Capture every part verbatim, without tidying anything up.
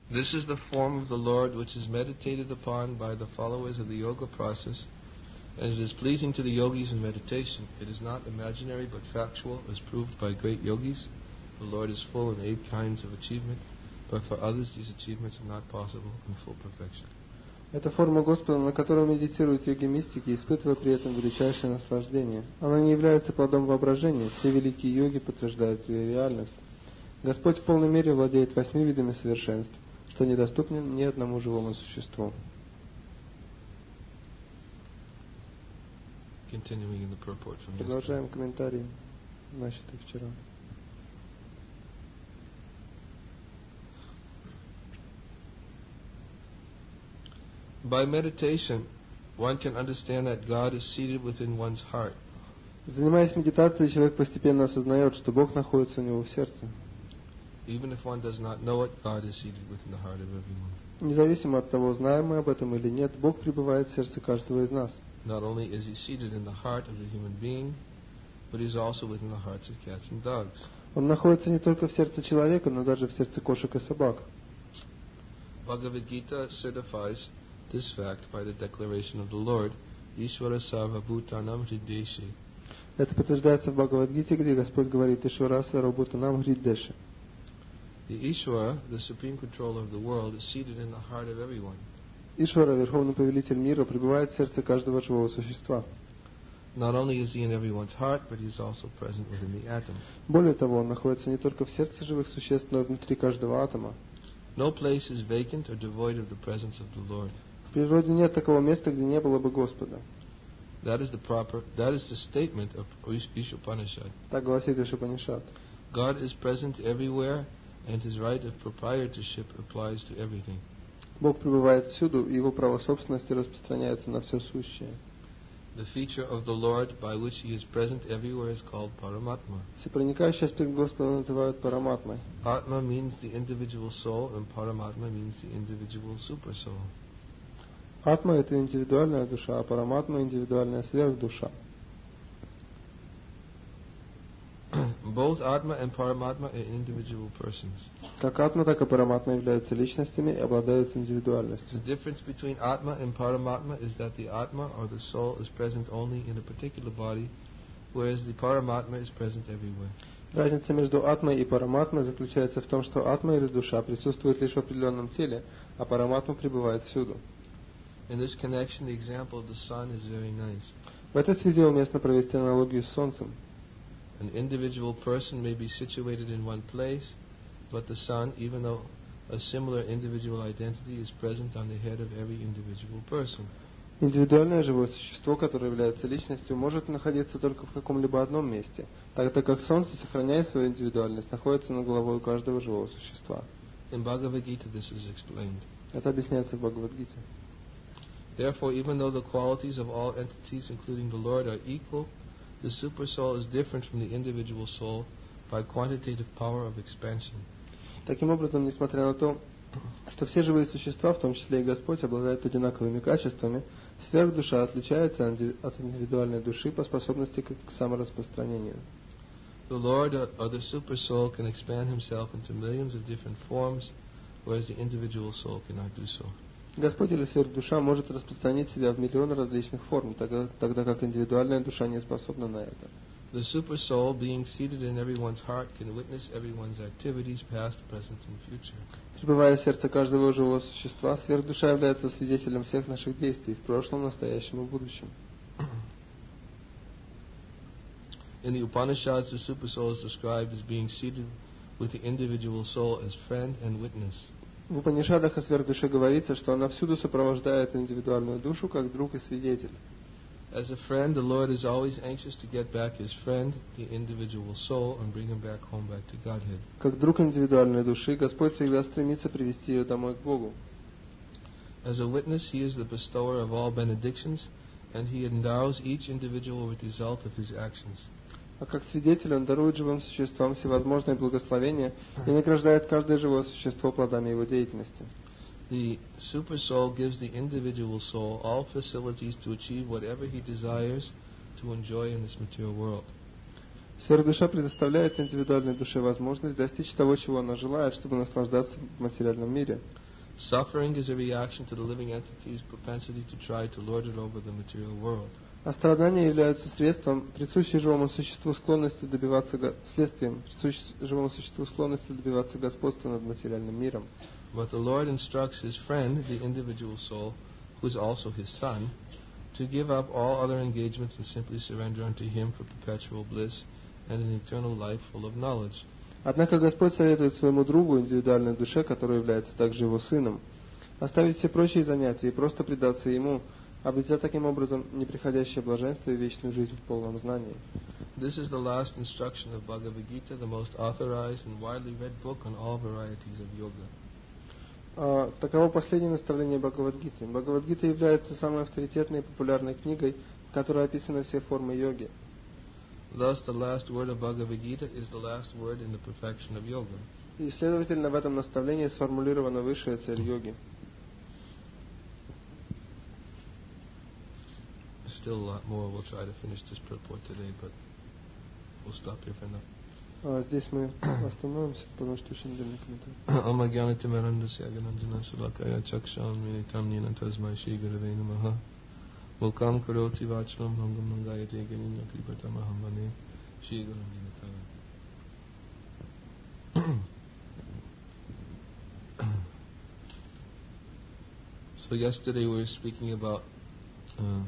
This is the form of the Lord which is meditated upon by the followers of the yoga process, and it is pleasing to the yogis in meditation. It is not imaginary but factual, as proved by great yogis. The Lord is full in eight kinds of achievement, but for others these achievements are not possible in full perfection. Это форма Господа, на которой медитируют йоги-мистики, испытывая при этом величайшее наслаждение. Она не является плодом воображения. Все великие йоги подтверждают ее реальность. Господь в полной мере владеет восьми видами совершенств, что недоступно ни одному живому существу. Продолжаем комментарии, начатые вчера. By meditation, one can understand that God is seated within one's heart. Занимаясь медитацией, человек постепенно осознает, что Бог находится у него в сердце. Even if one does not know it, God is seated within the heart of everyone. Независимо от того, знаем мы об этом или нет, Бог пребывает в сердце каждого из нас. Not only is He seated in the heart of the human being, but He's also within the hearts of cats and dogs. Он находится не только в сердце человека, но даже в сердце кошек и собак. Bhagavad Gita certifies this fact by the declaration of the Lord, Ishvara Sarva Bhutanam Hrideshe. Это подтверждается в Бхагавад-гите, где Господь говорит Ишвара Сарвабхутанам Хриддеше. The Ishvara, the supreme controller of the world, is seated in the heart of everyone. Ишвара, верховный повелитель мира, пребывает в сердце каждого живого существа. Not only is He in everyone's heart, but He is also present within the atom. Более того, Он находится не только в сердце живых существ, но и внутри каждого атома. No place is vacant or devoid of the presence of the Lord. В природе нет такого места, где не было бы Господа. That is the proper. That is the statement of Ishopanishad. Так гласит Ишупанишад. God is present everywhere, and His right of proprietorship applies to everything. Бог пребывает всюду, и Его право собственности распространяется на все сущее. The feature of the Lord by which He is present everywhere is called Paramatma. Всепроникающий аспект Господа называют Параматмой. Atma means the individual soul, and Paramatma means the individual supersoul. Атма — это индивидуальная душа, а Параматма — индивидуальная сверхдуша. Both Atma and Paramatma are individual persons. Как Атма, так и Параматма являются личностями и обладают индивидуальностью. The difference between Atma and Paramatma is that the Atma or the soul is present only in a particular body, whereas the Paramatma is present everywhere. Разница между Атмой и Параматмой заключается в том, что Атма или душа присутствует лишь в определенном теле, а Параматма пребывает всюду. In this connection, the example of the sun is very nice. В этой связи уместно провести аналогию с Солнцем. An individual person may be situated in one place, but the sun, even though a similar individual identity is present on the head of every individual person. Индивидуальное живое существо, которое является личностью, может находиться только в каком-либо одном месте, тогда как Солнце, сохраняя свою индивидуальность, находится над головой у каждого живого существа. In Bhagavad Gita, this is explained. Это объясняется в Бхагавад-гите. Therefore, even though the qualities of all entities, including the Lord, are equal, the super soul is different from the individual soul by quantitative power of expansion. Таким образом, несмотря на то, что все живые существа, в том числе и Господь, обладают одинаковыми качествами, сверхдуша отличается от индивидуальной души по способности к самораспространению. The Lord or the super soul can expand himself into millions of different forms, whereas the individual soul cannot do so. Господь или сверхдуша может распространить себя в миллионы различных форм, тогда, тогда как индивидуальная душа не способна на это. The super soul, being seated in everyone's heart, can witness everyone's activities, past, present, and future. Пребывая в сердце каждого живого существа, сверхдуша является свидетелем всех наших действий в прошлом, настоящем и будущем. In the Upanishads, the super soul is described as being seated with the individual soul as friend and witness. В Упанишадах о сверхдуше говорится, что она всюду сопровождает индивидуальную душу как друг и свидетель. As a friend, the Lord is always anxious to get back his friend, the individual soul, and bring him back home, back to Godhead. Как друг индивидуальной души, Господь всегда стремится привести ее домой к Богу. As a witness, he is the bestower of all benedictions, and he endows each individual with the result of his actions. А как свидетель он дарует живым существам всевозможные благословения и награждает каждое живое существо плодами его деятельности. The super soul gives the individual soul all facilities to achieve whatever he desires to enjoy in this material world. Сверхдуша предоставляет индивидуальной душе возможность достичь того, чего она желает, чтобы наслаждаться в материальном мире. Suffering is a reaction to the living entity's propensity to try to lord it over the material world. А страдания являются средством, присущей живому существу склонности добиваться го- следствием, присущей живому существу склонности добиваться господства над материальным миром. But the Lord instructs His friend, the individual soul, who is also His son, to give up all other engagements and simply surrender unto Him for perpetual bliss and an eternal life full of knowledge. Однако Господь советует своему другу, индивидуальной душе, который является также его сыном, оставить все прочие занятия и просто предаться Ему, обретя таким образом неприходящее блаженство и вечную жизнь в полном знании. This is the last instruction of Bhagavad Gita, the most authorized and widely read book on all varieties of yoga. А, таково последнее наставление Бхагавад-гиты. Бхагавад-гита является самой авторитетной и популярной книгой, в которой описаны все формы йоги. Thus, the last word of Bhagavad Gita is the last word in the perfection of yoga. И, следовательно, в этом наставлении сформулирована высшая цель йоги. Still a lot more. We'll try to finish this purport today, but we'll stop here for now. А, здесь мы остановимся, потому что очень длинный комментарий. Om Ajnanatimarandasya Agananjana Sulakaya Chaksham Minitam Nina Tasmai Shri Gurave Namaha Mukam Karoti Vachram Bhangam Mangayate Geninya Kripatamaham Vane Shri Guram Dinatara. So yesterday we were speaking about uh,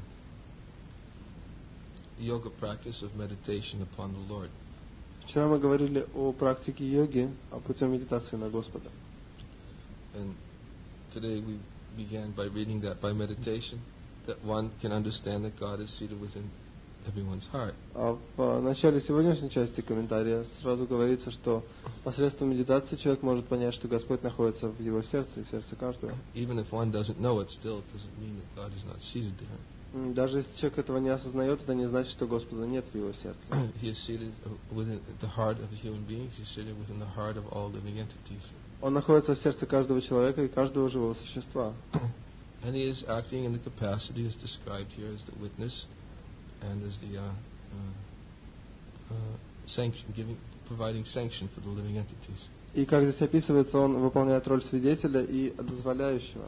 yoga practice of meditation upon the Lord. Вчера мы говорили о практике йоги, о путем медитации на Господа. And today we began by reading that by meditation, that one can understand that God is seated within everyone's heart. А в начале сегодняшней части комментария сразу говорится, что посредством медитации человек может понять, что Господь находится в его сердце и в сердце каждого. Even if one doesn't know it, still it doesn't mean that God is not seated there. Даже если человек этого не осознает, это не значит, что Господа нет в его сердце. He is seated within the heart of human beings. He is seated within the heart of all living entities. Он находится в сердце каждого человека и каждого живого существа. And he is acting in the capacity as described here as the witness and as the uh, uh, uh, sanction, giving, providing sanction for the living entities. И как здесь описывается, он выполняет роль свидетеля и дозволяющего.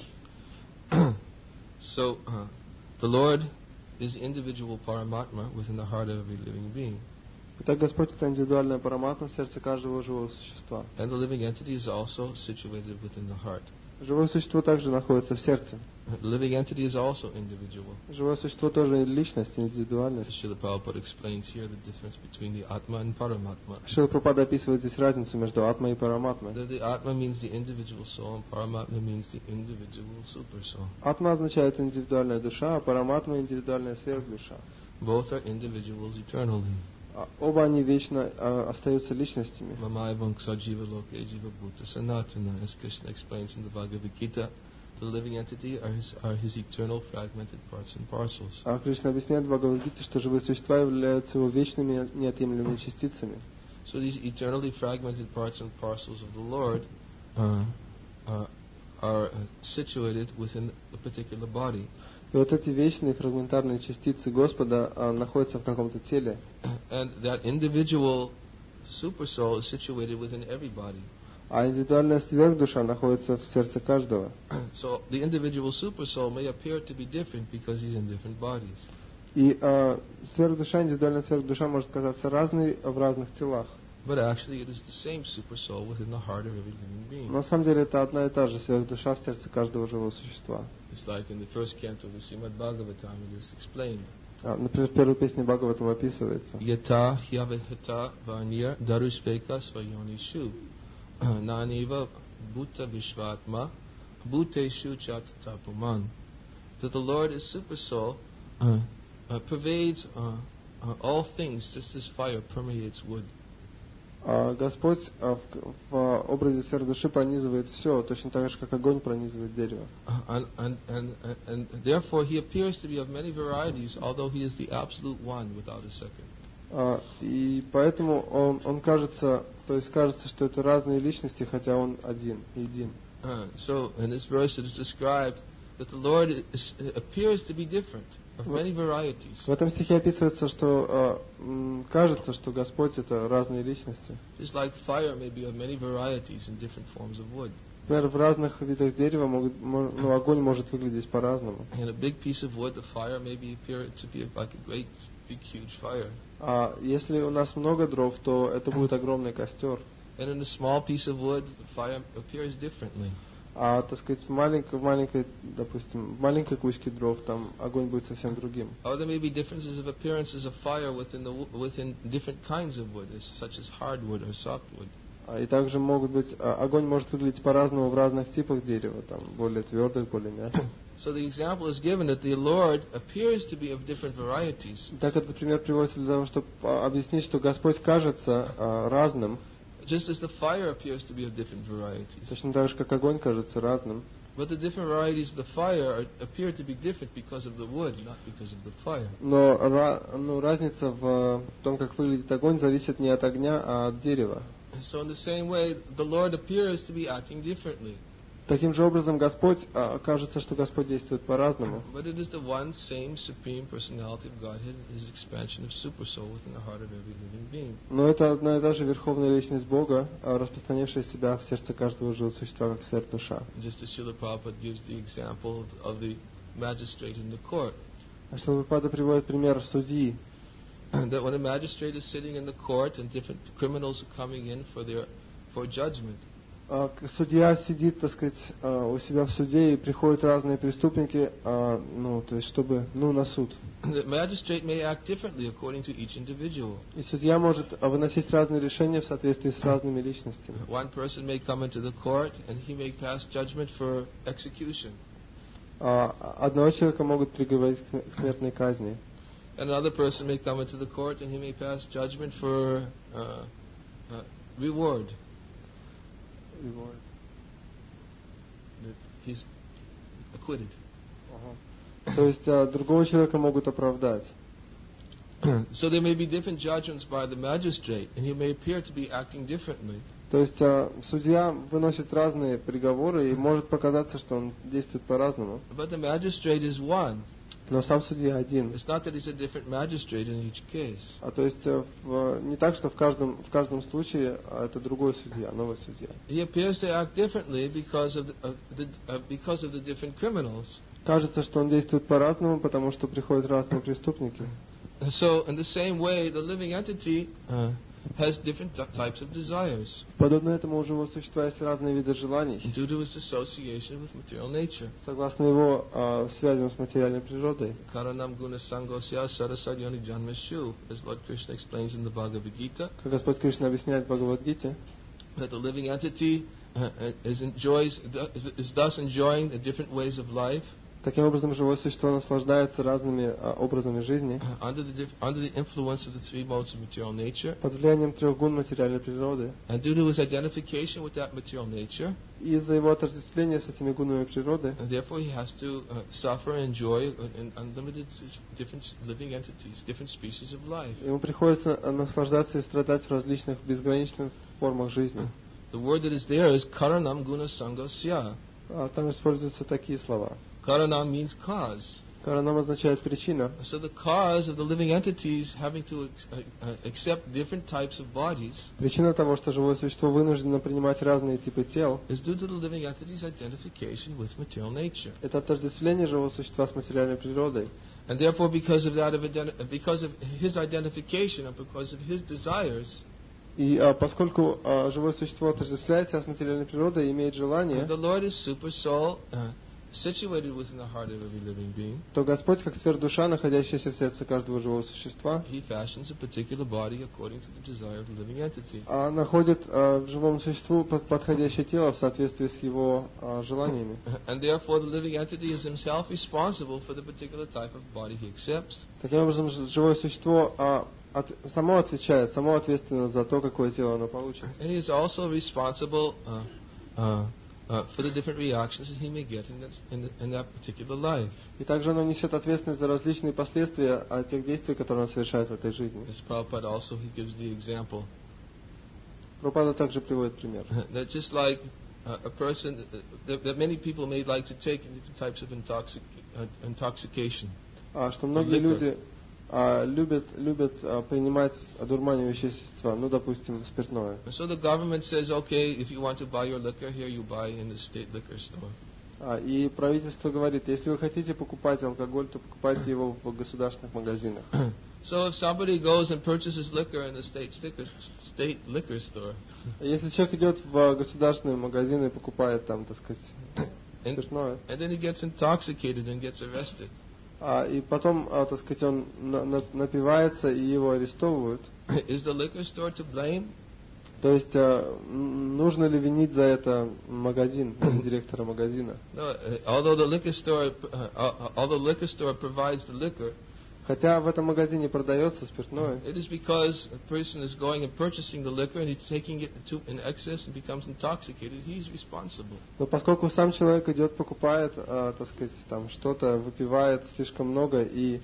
So, uh, the Lord is individual Paramatma within the heart of every living being. Итак, Господь — это индивидуальная параматма в сердце каждого живого существа. And the living entity is also situated within the heart. Живое существо также находится в сердце. The living entity is also individual. Живое существо тоже личность, индивидуальность. Srila Prabhupada explains here the difference between the Atma and Paramatma. Шрила Прабхупада описывает здесь разницу между атмой и параматмой. The, the Atma means the individual soul, and Paramatma means the individual super soul. Атма означает индивидуальная душа, а параматма — индивидуальная сверхдуша. Both are individuals eternally. А оба они вечно а, остаются личностями. Mamayavang sajiva loke jiva bhuta sanatana. As Krishna explains in the Bhagavad Gita, the living entity are his, are his eternal fragmented parts and parcels. А Кришна объясняет в Бхагавад-гите, что живые существа являются его вечными неотъемлемыми частицами. So these eternally fragmented parts and parcels of the Lord uh, uh, are uh, situated within a particular body. И вот эти вечные фрагментарные частицы Господа а, находятся в каком-то теле. And that individual super soul is situated within every body. А индивидуальная сверхдуша находится в сердце каждого. So the individual super soul may appear to be different because he's in different bodies. И а, сверхдуша, индивидуальная сверхдуша может казаться разной в разных телах. But actually it is the same super soul within the heart of every living being. На самом деле это одна и та же сверхдуша в сердце каждого живого существа. It's like in the first canto of the Srimad Bhagavatam it is explained. А, например, в первой песне Бхагаватам описывается. Yata hyavahata vanya darushpeka svayonishu naniva bhuta vishvatma bhuteshu chatatapuman. That the Lord is super soul, uh, uh, pervades uh, uh, all things just as fire permeates wood. А Господь а, в, в образе сверхдуши пронизывает все, точно так же, как огонь пронизывает дерево. And, and, and, and therefore he appears to be of many varieties, although he is the absolute one without a second. А, и поэтому он, он кажется, то есть кажется, что это разные личности, хотя он один, един. Uh, so in this verse it is described that the Lord is, appears to be different, of many varieties. В этом стихе описывается, что а, м, кажется, что Господь — это разные личности. Just like fire may be of many varieties in different forms of wood. Например, в разных видах дерева могут, мо- ну, огонь может выглядеть по-разному. In a big piece of wood, the fire may be appear to be like a great, big, huge fire. А если у нас много дров, то это будет огромный костер. And in a small piece of wood, the fire appears differently. А, так сказать, в маленькой, в маленькой, допустим, в маленькой кучке дров там огонь будет совсем другим. Or there may be differences of appearances of fire within the wo- within different kinds of wood, as- such as hardwood or softwood. А, и также могут быть, а, огонь может выглядеть по-разному в разных типах дерева, там более твердых, более мягких. So the example is given that the Lord appears to be of different varieties, Так этот пример приводится для того, чтобы а, объяснить, что Господь кажется а, разным, just as the fire appears to be of different varieties. точно так же, как огонь кажется разным. But the different varieties of the fire are, appear to be different because of the wood, not because of the fire. Но ра- ну, разница в том, как выглядит огонь, зависит не от огня, а от дерева. So in the same way, the Lord appears to be acting differently. Таким же образом, Господь, а, кажется, что Господь действует по-разному. But it is the one same supreme personality of Godhead, His expansion of super soul within the heart of every living being. Но это одна и та же верховная личность Бога, а, распространившая себя в сердце каждого живого существа, как сверхдуша. Just as Srila Prabhupada gives the example of the magistrate in the court, А что Прабхупада приводит пример судьи, that when a magistrate is sitting in the court and different criminals are coming in for their for judgment, А, к- судья сидит, так сказать, а, у себя в суде, и приходят разные преступники, а, ну, то есть, чтобы, ну, на суд. the magistrate may act differently according to each individual. И судья может а, выносить разные решения в соответствии с разными личностями. One person may come into the court and he may pass judgment for execution. А, одного человека могут приговорить к к смертной казни. And another person may come into the court and he may pass judgment for uh, uh, reward. That he's acquitted. То есть а, другого человека могут оправдать. So there may be different judgments by the magistrate, and he may appear to be acting differently. То есть а, судья выносит разные приговоры, и может показаться, что он действует по-разному. But the magistrate is one. Но сам судья один. It's not that he's a different magistrate in each case. А то есть а, в- не так, что в каждом, в каждом случае а, это другой судья, новый судья. He appears to act differently because of the, of the uh, because of the different criminals. Кажется, что он действует по-разному, потому что приходят разные преступники. So in the same way, the living entity uh, has different t- types of desires Подобно этому у живого существа есть разные виды желаний, due to its association with material nature. согласно его а, связям с материальной природой. Karanam guna sangosya sarasadyoni janmashu, as Lord Krishna explains in the Bhagavad Gita, Как Господь Кришна объясняет в Бхагавад-гите, that the living entity uh, is enjoys is, is thus enjoying the different ways of life таким образом живое существо наслаждается разными а, образами жизни uh, under the diff- under the influence of the three modes of material nature, под влиянием трех гун материальной природы. and due to his identification with that material nature, И из-за его отождествления с этими гунами природы, and therefore he has to uh, suffer and enjoy uh, in unlimited s- different living entities, different species of life. ему приходится а, наслаждаться и страдать в различных безграничных формах жизни. The word that is there is karanam guna sangasya. А там используются такие слова. Karanam means cause. Каранам означает причина. So the cause of the living entities having to ex- uh, uh, accept different types of bodies Причина того, что живое существо вынуждено принимать разные типы тел, is due to the living entity's identification with material nature. это отождествление живого существа с материальной природой. And therefore, because of that, of identi- because of his identification and because of his desires, И а, поскольку а, живое существо отождествляет себя с материальной природой и имеет желание, the Lord is super soul, uh, situated within the heart of every living being. то Господь, как сверхдуша, находящаяся в сердце каждого живого существа, He fashions a particular body according to the desire of the living entity. а, находит а, живому существу под- подходящее тело в соответствии с его а, желаниями. And therefore, the living entity is himself responsible for the particular type of body he accepts. Таким образом, ж- живое существо а, от- само отвечает, само ответственно за то, какое тело оно получит. And he is also responsible uh, uh, uh, for the different reactions that he may get in that, in, the, in that particular life. И также оно несет ответственность за различные последствия от тех действий, которые оно совершает в этой жизни. As Prabhupada also, he gives the example Прабхупада также приводит пример. that just like uh, a person, that, that many people may like to take different types of intoxic, uh, intoxication. А, что многие Liquor. люди а, любят, любят а, принимать одурманивающие вещества, ну, допустим, спиртное. And so the government says, okay, if you want to buy your liquor here, you buy in the state liquor store. А, и правительство говорит, если вы хотите покупать алкоголь, то покупайте его в государственных магазинах. So if somebody goes and purchases liquor in the state liquor, state liquor store, Если человек идет в государственный магазин и покупает там, так сказать, and, спиртное, and then he gets intoxicated and gets arrested, а, и потом, а, так сказать, он на- на- напивается и его арестовывают, is the liquor store to blame? то есть а, м, нужно ли винить за это магазин, директора магазина? No, uh, although the liquor store, uh, uh, although the liquor store provides the liquor, Хотя в этом магазине продается спиртное, it is because a person is going and purchasing the liquor and he's taking it to in excess and becomes intoxicated. He's responsible. но поскольку сам человек идет, покупает, а, так сказать, там что-то, выпивает слишком много, и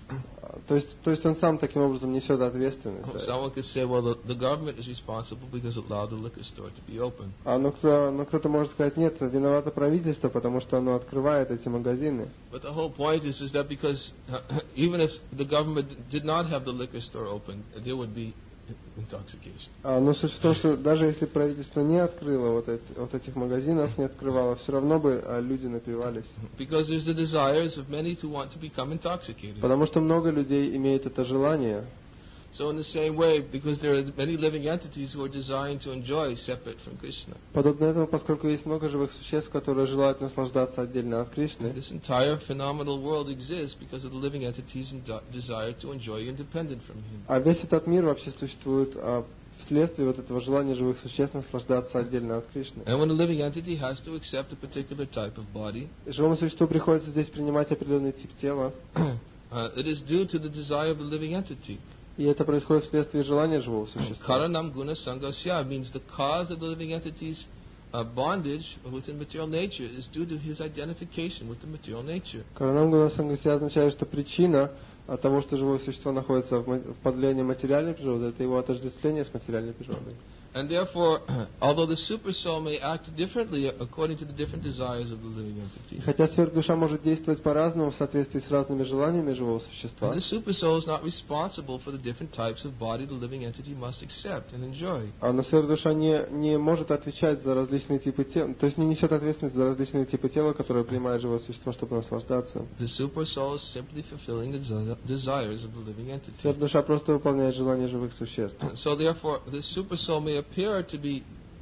а, то есть, то есть он сам таким образом несет ответственность. за это. Someone could say, well, the, the government is responsible because it allowed the liquor store to be open. А но, кто, но кто-то может сказать, нет, виновато правительство, потому что оно открывает эти магазины. But the whole point is, is that because uh, even if the government did not have the liquor store open, there would be intoxication. А, но суть в том, что даже если правительство не открыло вот, эти, вот этих магазинов, не открывало, все равно бы а, люди напивались. Because there's the desires of many to want to become intoxicated. Потому что много людей имеет это желание. So in the same way, because there are many living entities who are designed to enjoy separate from Krishna. Подобно этому, поскольку есть много живых существ, которые желают наслаждаться отдельно от Кришны, This entire phenomenal world exists because of the living entities' de- desire to enjoy independent from him. а весь этот мир вообще существует а, вследствие вот этого желания живых существ наслаждаться отдельно от Кришны. And when a living entity has to accept a particular type of body, Живому существу приходится здесь принимать определенный тип тела, uh, it is due to the desire of the living entity. и это происходит вследствие желания живого существа. Karanam guna sangasya means the cause of the living entity's uh, bondage within material nature is due to his identification with the material nature. Каранам Гуна Сангасия означает, что причина от того, что живое существо находится в ма- в подвлении материальной природы, это его отождествление с материальной природой. And therefore, although the super soul may act differently according to the different desires of the living И entity, хотя сверхдуша может действовать по-разному в соответствии с разными желаниями живого существа, the super soul is not responsible for the different types of body the living entity must accept and enjoy. а но сверхдуша не, не может отвечать за различные типы тела, то есть не несет ответственность за различные типы тела, которые принимает живое существо, чтобы наслаждаться. The super soul is simply fulfilling the desi- desires of the living entity. Сверхдуша просто выполняет желания живых существ. So therefore, the super soul may appear to be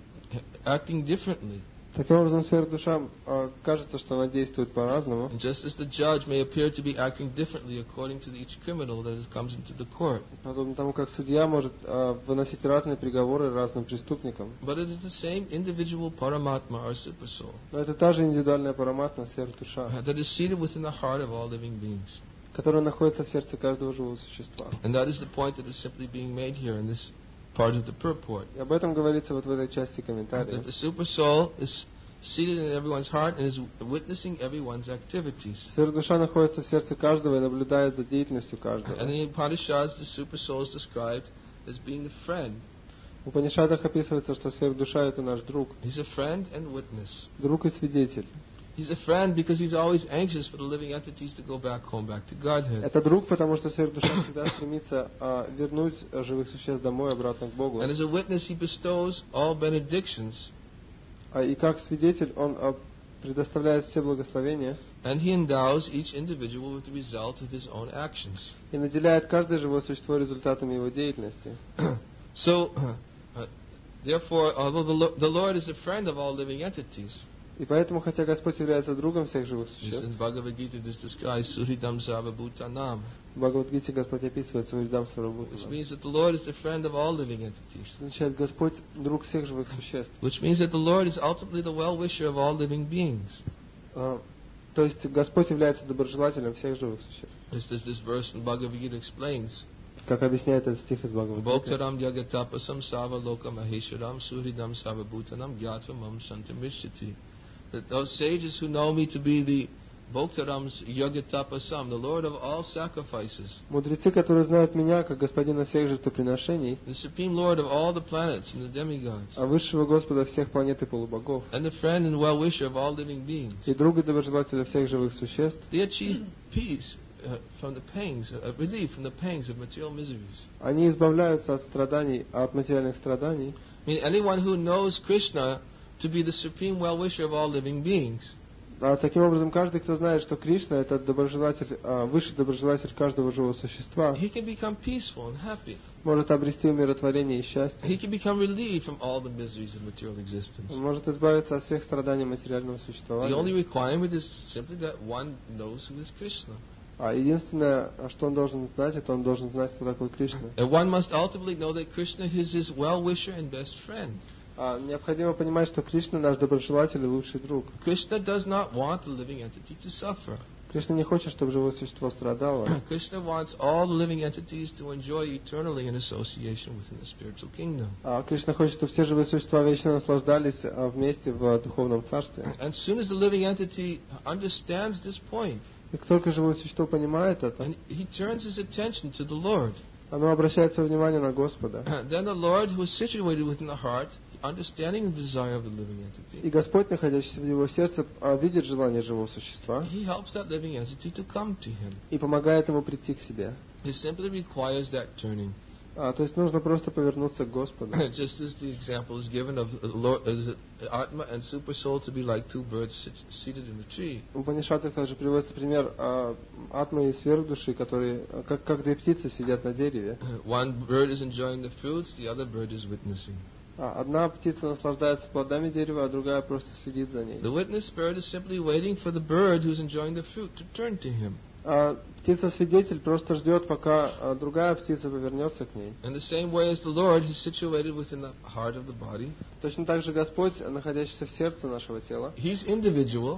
acting differently, Таким образом, сверхдуша а, кажется, что она действует по-разному, and just as the judge may appear to be acting differently according to each criminal that is- comes into the court. подобно тому, как судья может а, выносить разные приговоры разным преступникам. But it is the same individual Paramatma or super soul Но это та же индивидуальная параматма, сверхдуша, that is seated within the heart of all living beings. которая находится в сердце каждого живого существа. And that is the point that is simply being made here in this part of the purport. И об этом говорится вот в этой части комментария. That the super soul is seated in everyone's heart and is witnessing everyone's activities. Сверхдуша находится в сердце каждого и наблюдает за деятельностью And каждого. in the Upanishads, the super soul is described as being a friend. В Упанишадах описывается, что сверхдуша — это наш друг, He's a friend and witness. друг и свидетель. He's a friend because he's always anxious for the living entities to go back home, back to Godhead. Это друг, потому что сверхдуша всегда стремится а, вернуть живых существ домой, обратно к Богу. And as a witness, he bestows all benedictions, А, и как свидетель он а, предоставляет все благословения and he endows each individual with the result of his own actions. и наделяет каждое живое существо результатами его деятельности. So, uh, therefore, although the, Lo- the Lord is a friend of all living entities, И поэтому, хотя Господь является другом всех живых this существ, in Bhagavad Gita is described Suhridam Sarvabhutanam, в Бхагавад-гите Господь описывает Суридам which Сарвабхутанам. means that the Lord is the friend of all living entities. Это означает, Господь друг всех живых существ. Which means that the Lord is ultimately the well-wisher of all living beings. А, то есть Господь является доброжелателем всех живых существ. Just as this verse in Bhagavad Gita explains, Как объясняет этот стих из Бхагавад-гиты. Bhoktaram yagatapasam sava lokam ahesharam suhridam savabhutanam gyatvam santamishati. That those sages who know me to be the Bhoktarams yagatapasam, the Lord of all sacrifices, Мудрецы, которые знают меня как господина всех жертвоприношений, the supreme Lord of all the planets and the demigods, а высшего Господа всех планет и полубогов, and the friend and well-wisher of all living beings, и друга доброжелателя всех живых существ, they achieve peace uh, from the pangs, uh, relief from the pangs of material miseries. Они избавляются от страданий, от материальных страданий. I mean, anyone who knows Krishna to be the supreme well-wisher of all living beings, А таким образом, каждый, кто знает, что Кришна — это доброжелатель, а, высший доброжелатель каждого живого существа, he can become peaceful and happy. может обрести умиротворение и счастье. He can become relieved from all the miseries of material existence. Он может избавиться от всех страданий материального The существования. only requirement is simply that one knows who is Krishna. А единственное, что он должен знать, это он должен знать, кто такой Кришна. And one must ultimately know that Krishna is his well-wisher and best friend. А необходимо понимать, что Кришна наш доброжелатель и лучший друг. Krishna does not want the living entity to suffer. Кришна не хочет, чтобы живое существо страдало. Krishna wants all the living entities to enjoy eternally in association within the spiritual kingdom. А Кришна хочет, чтобы все живые существа вечно наслаждались а, вместе в духовном царстве. And as soon as the living entity understands this point, И как только живое существо понимает это, and he turns his attention to the Lord, оно обращает свое внимание на Господа. then the Lord, who is situated within the heart, understanding the desire of the living И entity, Господь, находящийся в его сердце, а, видит желание живого существа he helps that living entity to come to him. и помогает ему прийти к себе. It simply requires that turning. А, то есть нужно просто повернуться к Господу. Just as the example is given of uh, Lord, uh, Atma and Super Soul to be like two birds sit, seated in a tree. В Упанишадах также приводится пример а, атмы и сверхдуши, которые, а, как, как две птицы сидят на дереве. One bird is enjoying the fruits, the other bird is witnessing. А, одна птица наслаждается плодами дерева, а другая просто следит за ней. The witness bird is simply waiting for the bird who's enjoying the fruit to turn to him. А птица-свидетель просто ждет, пока а, другая птица повернется к ней. In the same way as the Lord, He's situated within the heart of the body. Точно так же Господь, находящийся в сердце нашего тела, He's individual,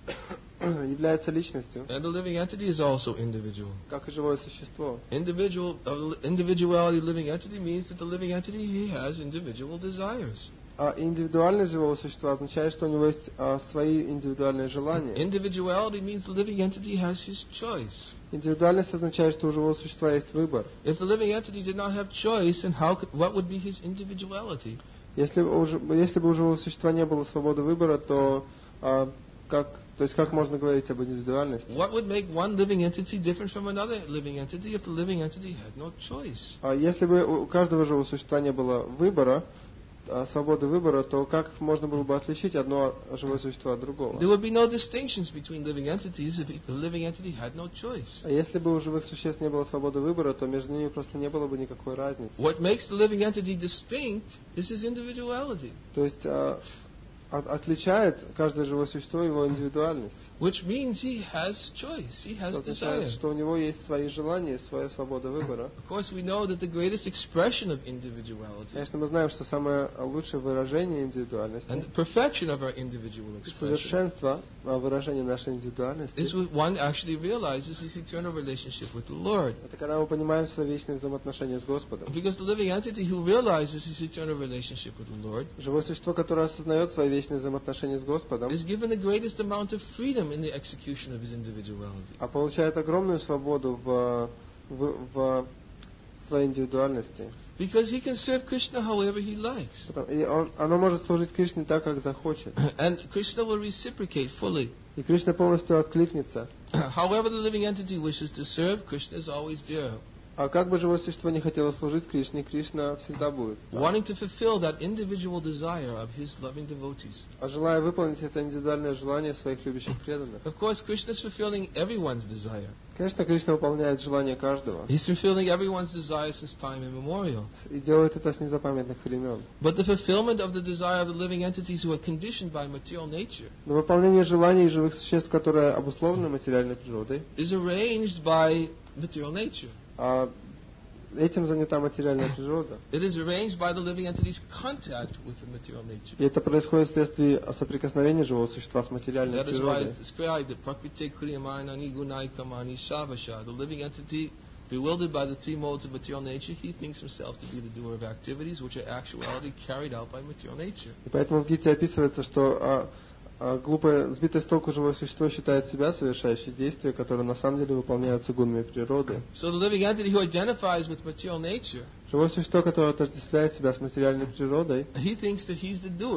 является личностью, and the living entity is also individual. как и живое существо. Individual uh, individuality of the living entity means that the living entity he has individual desires. А индивидуальность живого существа означает, что у него есть а, свои индивидуальные желания. Individuality means the living entity has his choice. Индивидуальность означает, что у живого существа есть выбор. If the living entity did not have choice, then how could, what would be his individuality? Если, у, жи- если бы у живого существа не было свободы выбора, то а, как, то есть как можно говорить об индивидуальности? What would make one living entity different from another living entity if the living entity had no choice? А если бы у каждого живого существа не было выбора, а, свободы выбора, то как можно было бы отличить одно живое существо от другого? There would be no distinctions between living entities if the living entity had no choice. А если бы у живых существ не было свободы выбора, то между ними просто не было бы никакой разницы. What makes the living entity distinct is his individuality, То есть а, от- отличает каждое живое существо его индивидуальность. which means he has choice, he has Это означает, desire. что у него есть свои желания, своя свобода выбора. Of course, we know that the greatest expression of individuality Конечно, мы знаем, что самое лучшее выражение индивидуальности, and the perfection of our individual expression совершенство а, выражения нашей is индивидуальности, when one actually realizes his eternal relationship with the Lord. это когда мы понимаем свои вечные взаимоотношения с Господом. Because the living entity who realizes his eternal relationship with the Lord Живое существо, которое осознает свои вечные взаимоотношения с Господом, is given the greatest amount of freedom in the execution of his individuality. а получает огромную свободу в, в, в своей индивидуальности. Because he can serve Krishna however he likes. Потом- И он, оно может служить Кришне так, как захочет. And Krishna will reciprocate fully. И Кришна полностью откликнется. However the living entity wishes to serve, Krishna is always there, А как бы живое существо не хотело служить Кришне, Кришна всегда будет. wanting to fulfill that individual desire of his loving devotees. А желая выполнить это индивидуальное желание своих любящих преданных. Of course, Krishna is fulfilling everyone's desire. Конечно, Кришна выполняет желание каждого. He's fulfilling everyone's desire since time immemorial. И делает это с незапамятных времен. But the fulfillment of the desire of the living entities who are conditioned by material nature Но выполнение желаний живых существ, которые обусловлены материальной природой, is arranged by material nature. а этим занята материальная природа. It is arranged by the living entity's contact with the material nature. И это происходит вследствие соприкосновения живого существа с материальной That is why природой. it's described that Prakriti Kriyamanani Gunai Kamani Shavasha, the living entity, bewildered by the three modes of material nature, he thinks himself to be the doer of activities which are actuality carried out by material nature. И поэтому в Гите описывается, что а, а, глупое, сбитое с толку живое существо считает себя совершающей действия, которые на самом деле выполняются гунами природы. So the living entity who identifies with material nature, Живое существо, которое отождествляет себя с материальной природой, he thinks that he's the doer.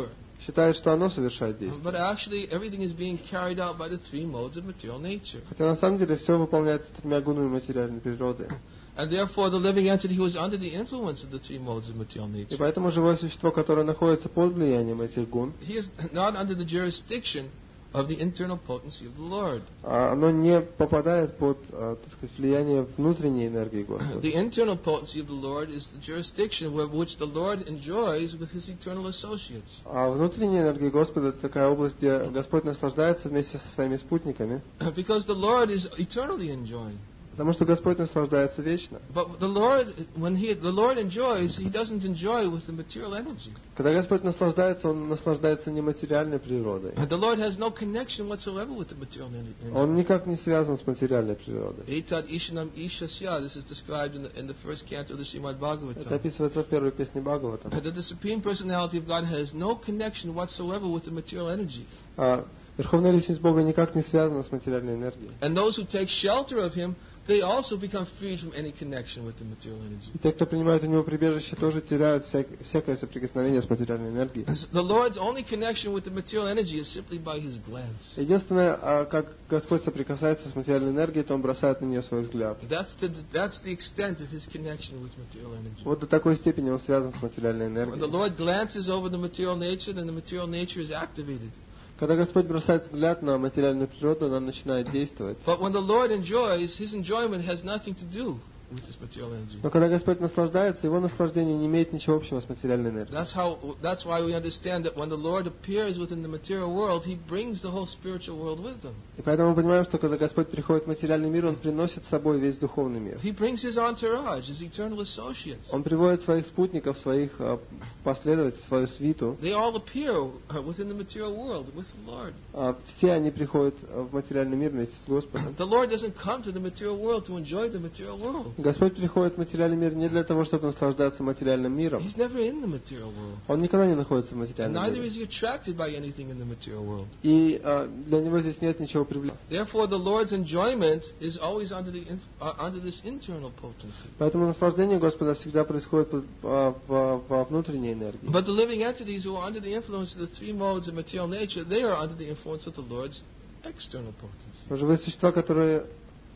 считает, что оно совершает действие. But actually, everything is being carried out by the three modes of material nature. Хотя на самом деле все выполняется тремя гунами материальной природы. And therefore, the living entity who is under the influence of the three modes of material И nature, поэтому живое существо, которое находится под влиянием этих гун, he is not under the jurisdiction of the internal potency of the Lord. а, оно не попадает под, а, так сказать, влияние внутренней энергии Господа. The internal potency of the Lord is the jurisdiction where, which the Lord enjoys with His eternal associates. А внутренняя энергия Господа — это такая область, где Господь наслаждается вместе со своими спутниками, Because the Lord is eternally enjoying. потому что Господь наслаждается вечно. But the Lord, when He, the Lord enjoys, He doesn't enjoy with the material energy. Когда Господь наслаждается, Он наслаждается не материальной природой. And the Lord has no connection whatsoever with the material energy. Он никак не связан с материальной природой. Etad Ishanam Ishasya, this is described in the, in the first canto of the Srimad Это Bhagavatam. описывается в первой песне Бхагаватам. That the Supreme Personality of God has no connection whatsoever with the material energy. А Верховная Личность Бога никак не связана с материальной энергией. And those who take shelter of Him, they also become freed from any connection with the material energy. И те, кто принимает у Него прибежище, тоже теряют всяк, всякое соприкосновение с материальной энергией. The Lord's only connection with the material energy is simply by His glance. Единственное, а, как Господь соприкасается с материальной энергией, то Он бросает на нее свой взгляд. That's the, that's the extent of His connection with material energy. Вот до такой степени Он связан с материальной When the энергией. Lord glances over the material nature, then the material nature is activated. Когда Господь бросает взгляд на материальную природу, она начинает действовать. But when the Lord enjoys, His enjoyment has nothing to do with His material energy. Но когда Господь наслаждается, Его наслаждение не имеет ничего общего с материальной энергией. That's how. That's why we understand that when the Lord appears within the material world, He brings the whole spiritual world with Him. И поэтому мы понимаем, что когда Господь приходит в материальный мир, Он приносит с собой весь духовный мир. He brings His entourage, His eternal associates. Он приводит своих спутников, своих а, последователей, свою свиту. They all appear uh, within the material world with the Lord. А, все они приходят в материальный мир вместе с Господом. The Lord doesn't come to the material world to enjoy the material world. Господь приходит в материальный мир не для того, чтобы наслаждаться материальным миром. He's never in the material world. Он никогда не находится в And материальном neither мире. is He attracted by anything in the material world. И а, для него здесь нет ничего привлекательного. Therefore, the Lord's enjoyment is always under the inf- uh, under this internal potency. Поэтому наслаждение Господа всегда происходит под- а, во, во внутренней энергии. But the living entities who are under the influence of the three modes of material nature, they are under the influence of the Lord's external potency. Но живые существа, которые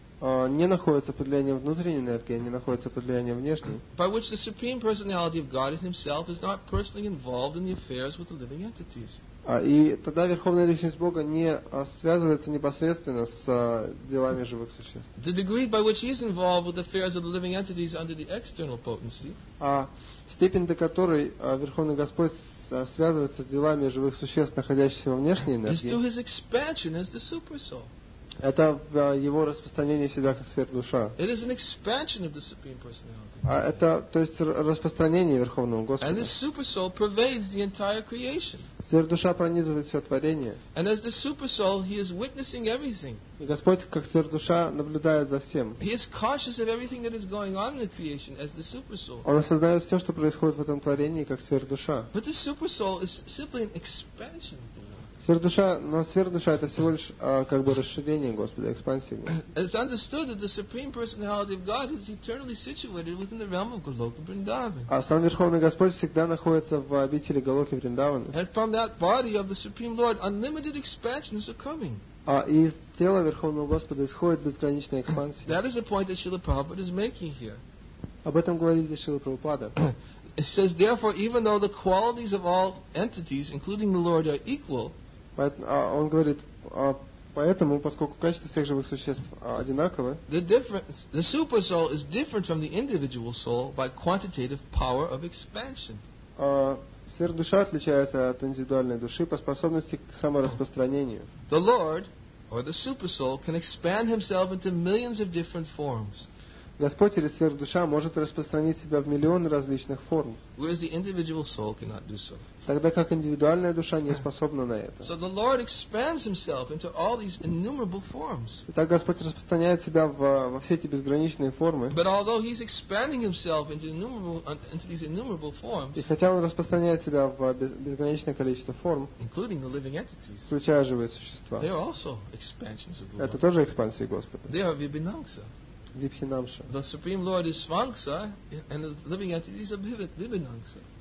а, не находятся под влиянием внутренней энергии, они находятся под влиянием внешней, By which the Supreme Personality of God Himself is not personally involved in the affairs with the living entities. А, и тогда Верховная Личность Бога не а, связывается непосредственно с а, делами живых существ. The degree by which He is involved with the affairs of the living entities under the external potency А степень, до которой а, Верховный Господь с- а, связывается с делами живых существ, находящихся во внешней is through энергии, His expansion as the supersoul. это а, его распространение себя как сверхдуша. It is an expansion of the Supreme Personality. А это, то есть, р- распространение Верховного And Господа. this supersoul pervades the entire creation. Сверхдуша пронизывает все творение. And as the supersoul, He is witnessing everything. И Господь, как сверхдуша, наблюдает за всем. He is conscious of everything that is going on in the creation as the supersoul. Он осознает все, что происходит в этом творении, как сверхдуша. But the supersoul is simply an expansion of the Lord. Сверхдуша, но сверхдуша это всего лишь а, как бы расширение Господа, экспансия Господа. It's understood that the Supreme Personality of God is eternally situated within the realm of Goloka Vrindavan. А сам Верховный Господь всегда находится в обители Галоки Вриндавана. And from that body of the Supreme Lord, unlimited expansions are coming. А из тела Верховного Господа исходит безграничная экспансия. That is the point that Srila Prabhupada is making here. Об этом говорит здесь Шрила Прабхупада. It says, therefore, even though the qualities of all entities, including the Lord, are equal, Поэтому, а, он говорит, а, поэтому, поскольку качество всех живых существ а, одинаково, the difference, the super soul is different from the individual soul by quantitative power of expansion. а, сверхдуша отличается от индивидуальной души по способности к самораспространению. The Lord, or the super soul, can expand Himself into millions of different forms, Господь или сверхдуша может распространить себя в миллионы различных форм, whereas the individual soul cannot do so. тогда как индивидуальная душа не способна на это. So the Lord expands Himself into all these innumerable forms. Итак, Господь распространяет себя в, во все эти безграничные формы, But although He's expanding Himself into innumerable into these innumerable forms, и хотя Он распространяет себя в без- безграничное количество форм, including the living entities, включая живые существа, they are also expansions of the это Lord. тоже экспансия Господа. They are Vibhinamsa. Вибхинамша. The Supreme Lord is Svangsa, and the living entities are Vibhinamsa.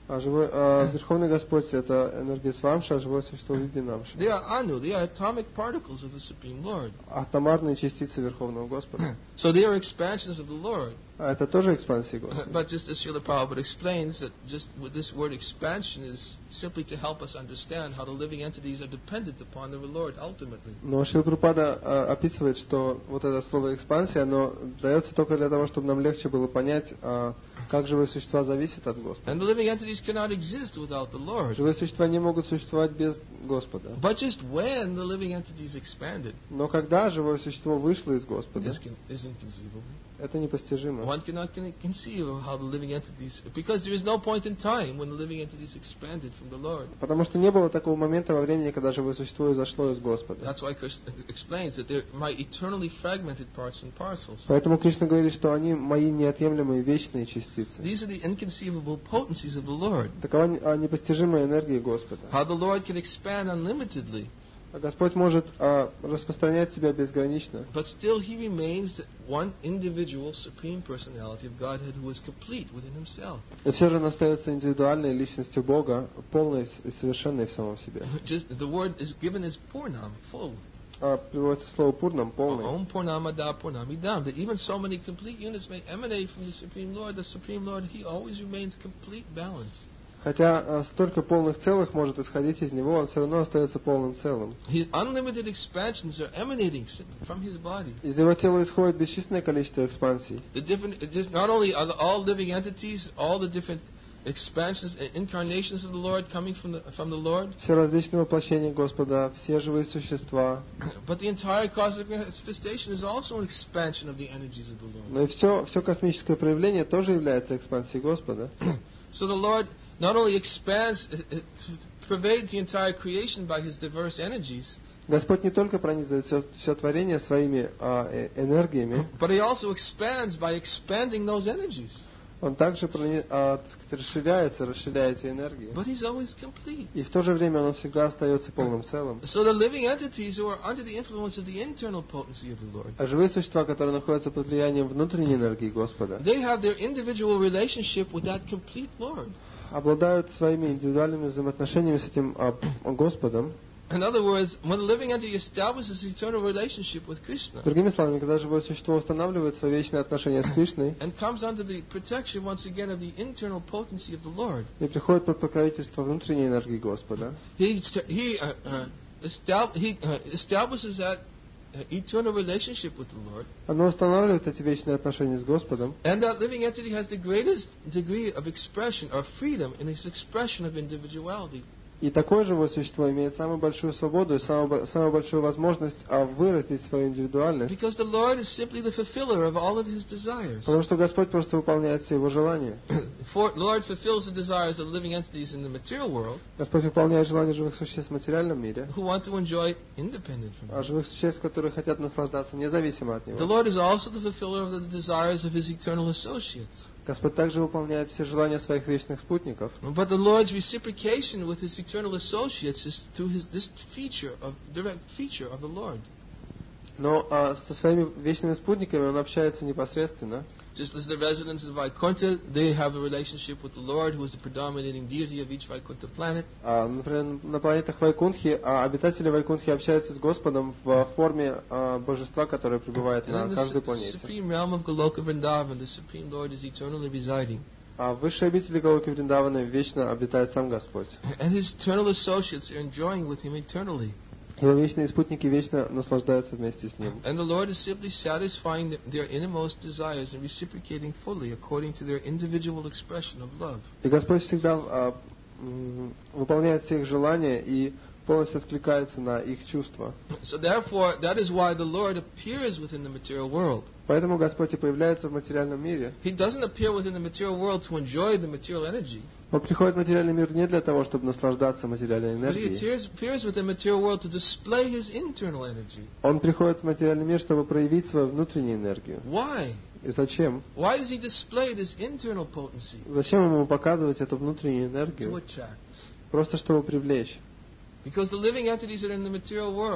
А живой, а Верховный Господь — это энергия Свамша, а живое существо Вибинамша. They are anu, they are atomic particles of the Supreme Lord. Атомарные частицы Верховного Господа. So they are expansions of the Lord. А это тоже экспансия Господа. But just as Srila Prabhupada explains, that just with this word expansion is simply to help us understand how the living entities are dependent upon the Lord ultimately. Но Шрила Прабхупада а, описывает, что вот это слово экспансия, оно дается только для того, чтобы нам легче было понять, а, как живые существа зависят от Господа. And the living entities cannot exist without the Lord. Живые существа не могут существовать без Господа. But just when the living entities expanded, Но когда живое существо вышло из Господа, this can, is inconceivable. это непостижимо. One cannot con- conceive of how the living entities, because there is no point in time when the living entities expanded from the Lord. Потому что не было такого момента во времени, когда живое существо изошло из Господа. That's why Krishna explains that they're my eternally fragmented parts and parcels. Поэтому Кришна говорит, что они мои неотъемлемые вечные частицы. These are the inconceivable potencies of the Lord. Такова непостижимая энергия Господа. How the Lord can expand unlimitedly, А Господь может а, распространять себя безгранично, but still He remains the one individual supreme personality of Godhead who is complete within Himself. и все же он остается индивидуальной личностью Бога, полной и совершенной в самом себе. Just the word is given as Purnam, full. А приводится слово Пурнам, полный. Om Purnamada Purnamidam. That even so many complete units may emanate from the Supreme Lord, the Supreme Lord, He always remains complete balance. Хотя а, столько полных целых может исходить из него, он все равно остается полным целым. His unlimited expansions are emanating from His body. Из его тела исходит бесчисленное количество экспансий. The different, just not only are the, all living entities, all the different expansions and incarnations of the Lord coming from the from the Lord, Все различные воплощения Господа, все живые существа, but the entire cosmic manifestation is also an expansion of the energies of the Lord. но и все, все космическое проявление тоже является экспансией Господа. So the Lord not only expands, uh, uh, pervades the entire creation by His diverse energies, Господь не только пронизывает все, все творение своими а, э, энергиями, but He also expands by expanding those energies. Он также прони- а, так сказать, расширяется, расширяет эти энергии. But He's always complete. И в то же время Он всегда остается полным целым. So the living entities who are under the influence of the internal potency of the Lord, А живые существа, которые находятся под влиянием внутренней энергии Господа, they have their individual relationship with that complete Lord. обладают своими индивидуальными взаимоотношениями с этим а, Господом. In other words, when the living entity establishes eternal relationship with Krishna Другими словами, когда живое существо устанавливает свои вечные отношения с Кришной and comes under the protection once again of the internal potency of the Lord, и приходит под покровительство внутренней энергии Господа, he he uh, uh, estab- he uh, establishes that uh, eternal relationship with the Lord, оно устанавливает эти вечные отношения с Господом, and that living entity has the greatest degree of expression or freedom in its expression of individuality. и такое живое существо имеет самую большую свободу и самую, самую большую возможность а, выразить свою индивидуальность, Because the Lord is simply the fulfiller of all of His desires. потому что Господь просто выполняет все его желания. For the Lord fulfills the desires of living entities in the material world Господь выполняет желания живых существ в материальном мире, who want to enjoy independent from а Him. живых существ, которые хотят наслаждаться независимо от The Него. Lord is also the fulfiller of the desires of His eternal associates. Господь также выполняет все желания своих вечных спутников. But the Lord's reciprocation with His eternal associates is through His this feature of direct feature of the Lord. Но а, со своими вечными спутниками Он общается непосредственно. Just as the residents of Vaikuntha, they have a relationship with the Lord, who is the predominating deity of each Vaikuntha planet. А, например, на планетах Вайкунтхи а, обитатели Вайкунтхи общаются с Господом в форме а, божества, которое пребывает And на in the каждой su- планете. supreme realm of Goloka Vrindavan, the Supreme Lord is eternally residing. А в высшей обители Галоки Вриндавана вечно обитает сам Господь. And His eternal associates are enjoying with Him eternally. Его вечные спутники вечно наслаждаются вместе с Ним. And the Lord is simply satisfying th- their innermost desires and reciprocating fully according to their individual expression of love. И Господь всегда а, м, выполняет все их желания и полностью откликается на их чувства. So therefore, that is why the Lord appears within the material world. Поэтому Господь и появляется в материальном мире. He doesn't appear within the material world to enjoy the material energy, Он приходит в материальный мир не для того, чтобы наслаждаться материальной but He энергией. appears, appears within the material world to display His internal energy. Он приходит в материальный мир, чтобы проявить свою внутреннюю энергию. Why? И зачем? Why does He display this internal potency? Зачем ему показывать эту внутреннюю To энергию? attract. Просто чтобы привлечь. Because the living entities that are in the material world,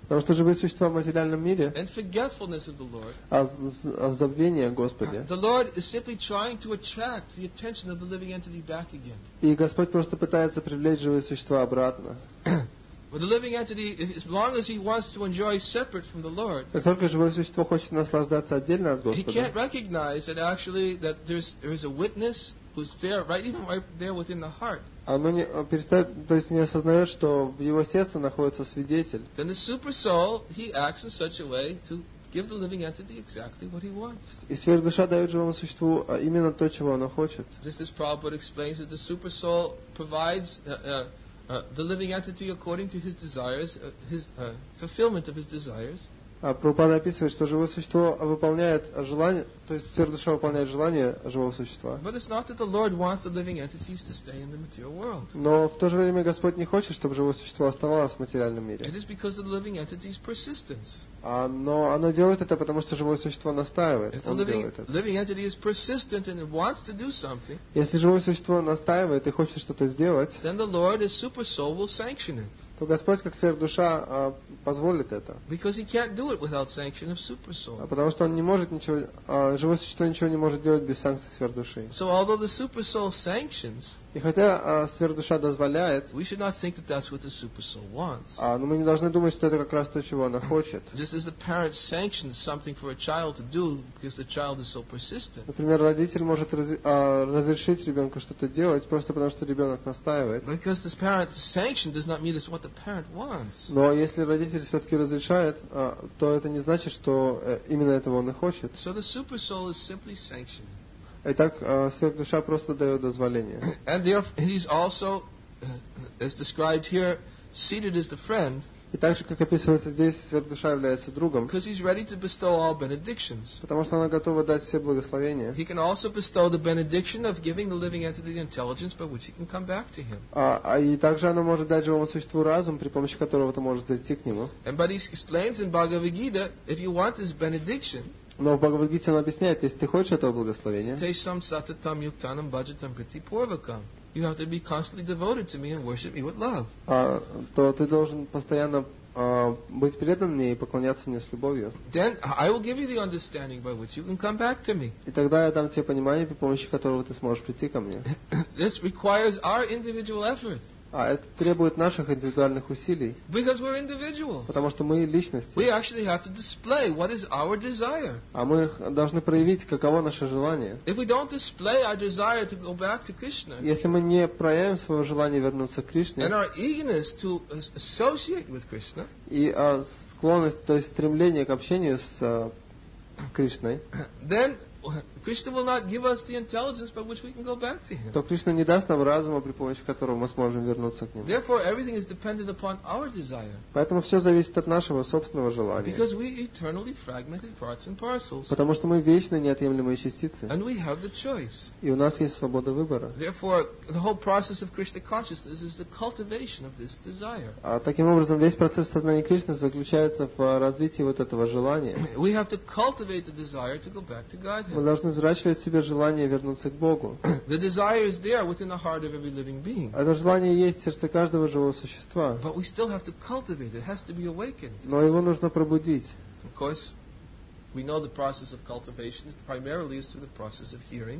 Потому что живые существа в материальном мире, and forgetfulness of the Lord, а, а забвение о Господе. the Lord is simply trying to attract the attention of the living entity back again. И Господь просто пытается привлечь живые существа обратно. But the living entity, as long as he wants to enjoy separate from the Lord, Как только живое существо хочет наслаждаться отдельно от he can't Господа, recognize that actually that there's there is a witness who's there, right even right there within the heart. оно не перестает, то есть не осознает, что в его сердце находится свидетель. Then the super soul, he acts in such a way to give the living entity exactly what he wants. И сверхдуша дает живому существу а, именно то, чего оно хочет. Just as Prabhupada explains that the super soul provides uh, uh, uh, the living entity according to his desires, uh, his uh, fulfillment of his desires. А Прабхупада описывает, что живое существо выполняет желание, то есть сверхдуша выполняет желание живого существа. But it's not that the Lord wants the living entities to stay in the material world. Но в то же время Господь не хочет, чтобы живое существо оставалось в материальном мире. It is because of the living entity's persistence. А, но оно делает это, потому что живое существо настаивает. If the Он living, делает это. living entity is persistent and it wants to do something, Если живое существо настаивает и хочет что-то сделать, then the Lord, as super soul, will sanction it. то Господь, как сверхдуша, а, позволит это. Because he can't do it without sanction of super soul. А потому что он не может ничего, а, живое существо ничего не может делать без санкций сверхдуши. So although the super soul sanctions, И хотя а, сверхдуша дозволяет, we should not think that that's what the super soul wants. а, но мы не должны думать, что это как раз то, чего она хочет. Just as the parent sanctions something for a child to do because the child is so persistent. Например, родитель может раз, а, разрешить ребенку что-то делать, просто потому что ребенок настаивает. Because this parent sanction does not mean it's what the parent wants. Но если родитель все-таки разрешает, а, то это не значит, что э, именно этого он и хочет. So the super soul is simply sanctioning. Итак, а, сверхдуша просто дает дозволение. And therefore, he's also, uh, as described here, seated as the friend, И так же, как описывается здесь, сверхдуша является другом, because he's ready to bestow all benedictions. потому что она готова дать все благословения. He can also bestow the benediction of giving the living entity the intelligence by which he can come back to him. А, а и также она может дать живому существу разум, при помощи которого ты можешь прийти к нему. And but he explains in Bhagavad Gita, if you want this benediction, Но в Бхагавад-гите он объясняет, если ты хочешь этого благословения, Tesham satatam yuktanam bhajatam priti purvakam. You have to be constantly devoted to me and worship me with love. а, то ты должен постоянно а, быть предан мне и поклоняться мне с любовью. Then I will give you the understanding by which you can come back to me. И тогда я дам тебе понимание, при помощи которого ты сможешь прийти ко мне. This requires our individual effort. А это требует наших индивидуальных усилий, Because we're individuals. потому что мы личности. We actually have to display what is our desire. А мы должны проявить, каково наше желание. If we don't display our desire to go back to Krishna, Если мы не проявим свое желание вернуться к Кришне, and our eagerness to associate with Krishna, и а, склонность, то есть стремление к общению с а, Кришной, then Krishna will not give us the intelligence by which we can go back to Him. то Кришна не даст нам разума, при помощи которого мы сможем вернуться к Нему. Therefore, everything is dependent upon our desire. Поэтому все зависит от нашего собственного желания. Because we eternally fragmented parts and parcels. Потому что мы вечные неотъемлемые частицы. And we have the choice. И у нас есть свобода выбора. Therefore, the whole process of Krishna consciousness is the cultivation of this desire. А таким образом, весь процесс сознания Кришны заключается в развитии вот этого желания. We have to cultivate the desire to go back to Мы Godhead. должны взращивать в себе желание вернуться к Богу. The desire is there within the heart of every living being. Это желание есть в сердце каждого живого существа. But we still have to cultivate it. It has to be awakened. Но его нужно пробудить. Of course, we know the process of cultivation primarily is through the process of hearing.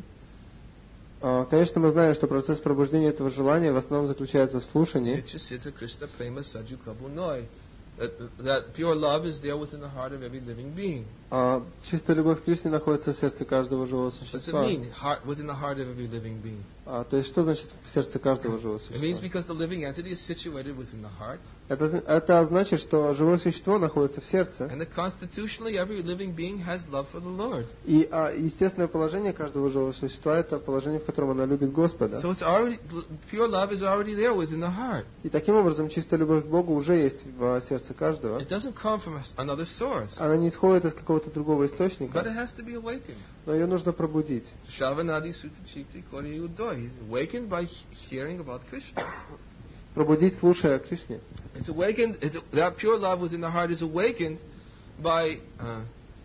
А, Конечно, мы знаем, что процесс пробуждения этого желания в основном заключается в слушании. Nityasita Krishna prema saju kabunoi. That, that pure love is there within the heart of every living being. А чистая любовь к Кришне находится в сердце каждого живого What does it существа. mean? Heart, within the heart of every living being. А, то есть, что значит в сердце каждого живого It means существа? because the living entity is situated within the heart, Это, это значит, что живое существо находится в сердце. and that constitutionally every living being has love for the Lord. И а, естественное положение каждого живого существа — это положение, в котором оно любит Господа. So it's already pure love is already there within the heart. И таким образом чистая любовь к Богу уже есть в сердце каждого. It doesn't come from another source, Она не исходит из какого-то другого but источника, it has to be awakened. но ее нужно пробудить. Shavanadi Sutachiti Kori Udoi. Awakened by hearing about Krishna. Пробудить, слушая о Кришне. It's awakened, it's, that pure love within the heart is awakened by uh,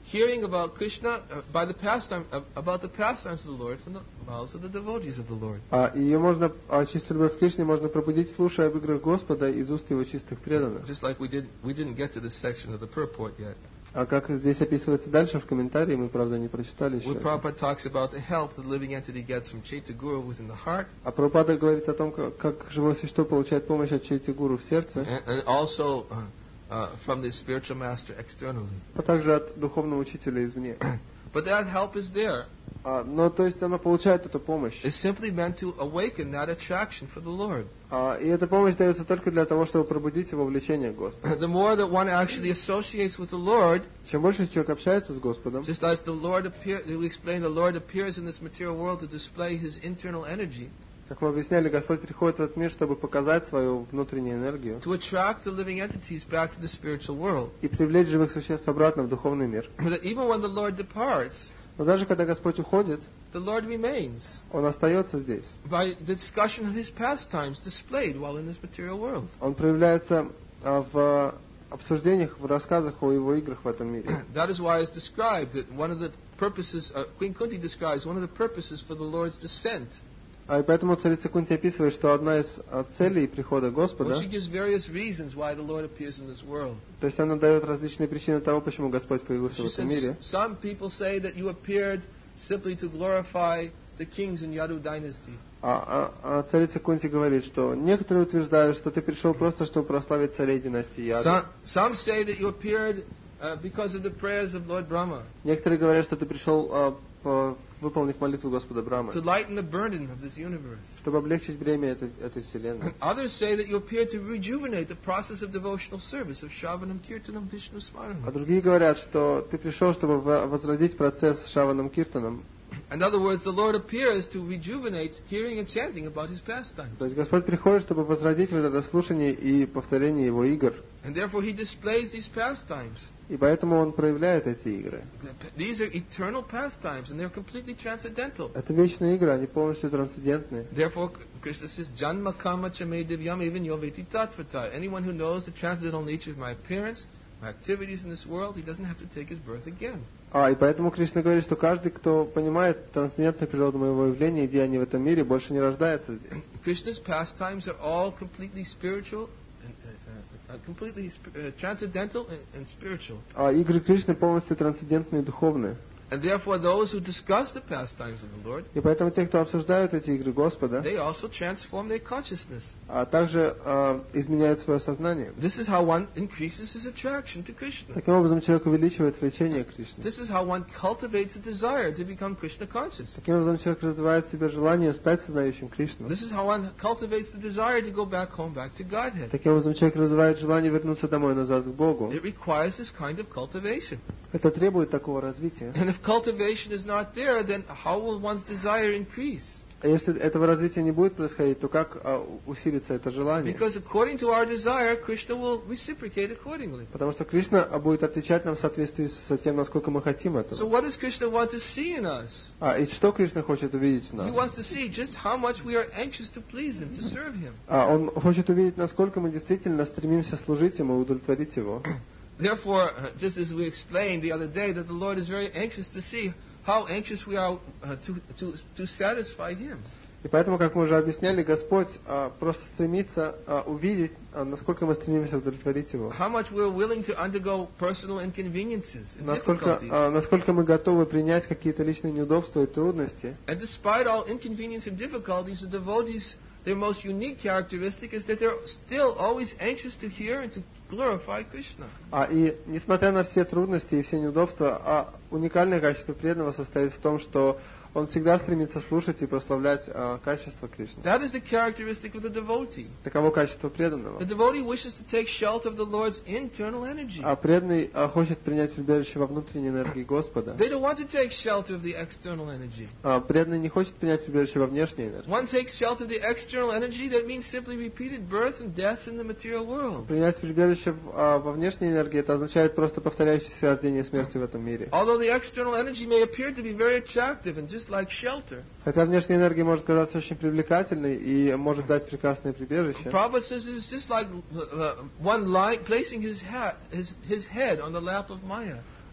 hearing about Krishna, uh, by the pastime, uh, about the pastimes of the Lord from the mouths of the devotees of the Lord. А ее можно, а чистую любовь к Кришне можно пробудить, слушая об играх Господа из уст его чистых преданных. Just like we did, we didn't get to this section of the purport yet. А как здесь описывается дальше в комментарии, мы, правда, не прочитали еще. Where Prabhupada talks about the help that the living entity gets from Chaitya Guru within the heart. А Прабхупада говорит о том, как, как живое существо получает помощь от Чайти Гуру в сердце, And, and also uh, uh, from the spiritual master externally. а также от духовного учителя извне. But that help is there. А, но то есть она получает эту помощь. It's simply meant to awaken that attraction for the Lord. А, и эта помощь дается только для того, чтобы пробудить его влечение к Господу. The more that one actually associates with the Lord, Чем больше человек общается с Господом, just as the Lord appear, we explain, the Lord appears in this material world to display His internal energy, как мы объясняли, Господь приходит в этот мир, чтобы показать свою внутреннюю энергию to attract the living entities back to the spiritual world. и привлечь живых существ обратно в духовный мир. That even when the Lord departs, Но даже когда Господь уходит, the Lord remains Он остается здесь. by the discussion of His pastimes displayed while in this material world. Он проявляется а, в обсуждениях, в рассказах о его играх в этом мире. That is why it's described that one of the purposes, uh, Queen Kunti describes one of the purposes for the Lord's descent. А и поэтому царица Кунти описывает, что одна из а, целей прихода Господа, Well, she gives various reasons why the Lord appears in this world. то есть она дает различные причины того, почему Господь появился в She этом says, мире. some people say that you appeared simply to glorify the kings in Yadu dynasty. А, а, а царица Кунти говорит, что некоторые утверждают, что ты пришел просто, чтобы прославить царей династии Яду. Some, some say that you appeared uh, because of the prayers of Lord Brahma, Некоторые говорят, что ты пришел, а, по- выполнив молитву Господа Брамы, to lighten the burden of this universe. чтобы облегчить бремя этой, этой вселенной. Others say that you appeared to rejuvenate the process of devotional service of Shravanam Kirtanam Vishnu А Smaranam. другие говорят, что ты пришел, чтобы во- возродить процесс Шаваном Киртаном. In other words, the Lord appears to rejuvenate hearing and chanting about His pastimes. То есть Господь приходит, чтобы возродить вот это слушание и повторение Его игр. And therefore He displays these pastimes. И поэтому Он проявляет эти игры. These are eternal pastimes and they're completely transcendental. Это вечные игры, они полностью трансцендентные. Therefore, Krishna says, Janma kama chame divyam even yoveti tattvata. Anyone who knows the transcendental nature of my appearance, my activities in this world, he doesn't have to take his birth again. А, и поэтому Кришна говорит, что каждый, кто понимает трансцендентную природу моего явления и деяний в этом мире, больше не рождается здесь. Krishna's pastimes are all completely spiritual, and, uh, uh, completely sp- uh, transcendental and, and spiritual. А игры Кришны полностью трансцендентные и духовные. And therefore, those who discuss the pastimes of the Lord, И поэтому те, кто обсуждают эти игры Господа, they also transform their consciousness. а также а, изменяют свое сознание. This is how one increases his attraction to Krishna. Таким образом, человек увеличивает влечение к Кришне. This is how one cultivates a desire to become Krishna conscious. Таким образом, человек развивает в себе желание стать сознающим Кришну. This is how one cultivates the desire to go back home, back to Godhead. Таким образом, человек развивает желание вернуться домой, назад к Богу. It requires this kind of cultivation. Это требует такого развития. And if cultivation is not there, then how will one's desire increase? А если этого развития не будет происходить, то как а, усилится это желание? Because according to our desire, Krishna will reciprocate accordingly. Потому что Кришна будет отвечать нам в соответствии с тем, насколько мы хотим So этого. what does Krishna want to see in us? А, и что Кришна хочет увидеть в He нас? wants to see just how much we are anxious to please Him, to serve Him. А, он хочет увидеть, насколько мы действительно стремимся служить Ему и удовлетворить Его. Therefore, uh, just as we explained the other day, that the Lord is very anxious to see how anxious we are uh, to, to, to satisfy Him. И поэтому, как мы уже объясняли, Господь а, просто стремится а, увидеть, а, насколько мы стремимся удовлетворить Его. How much we're willing to undergo personal inconveniences and Насколько, difficulties. а, насколько мы готовы принять какие-то личные неудобства и трудности. And despite all inconvenience and difficulties, the devotees, their most unique characteristic is that they're still always anxious to hear and to glorify Krishna. А, и несмотря на все трудности и все неудобства, а, уникальное качество преданного состоит в том, что он всегда стремится слушать и прославлять а, качество Кришны. That is the characteristic of the devotee. Таково качество преданного. The devotee wishes to take shelter of the Lord's internal energy. А преданный а, хочет принять прибежище во внутренней энергии Господа. They don't want to take shelter of the external energy. А преданный не хочет принять прибежище во внешней энергии. One takes shelter of the external energy, that means simply repeated birth and death in the material world. Принять прибежище в, а, во внешней энергии, это означает просто повторяющееся рождение и смерти в этом мире. Although the external energy may appear to be very attractive and just like shelter, Хотя внешняя энергия может казаться очень привлекательной и может дать прекрасное прибежище. Prabhupada says it's just like uh, one lying, placing his, hat, his, his head on the lap of Maya.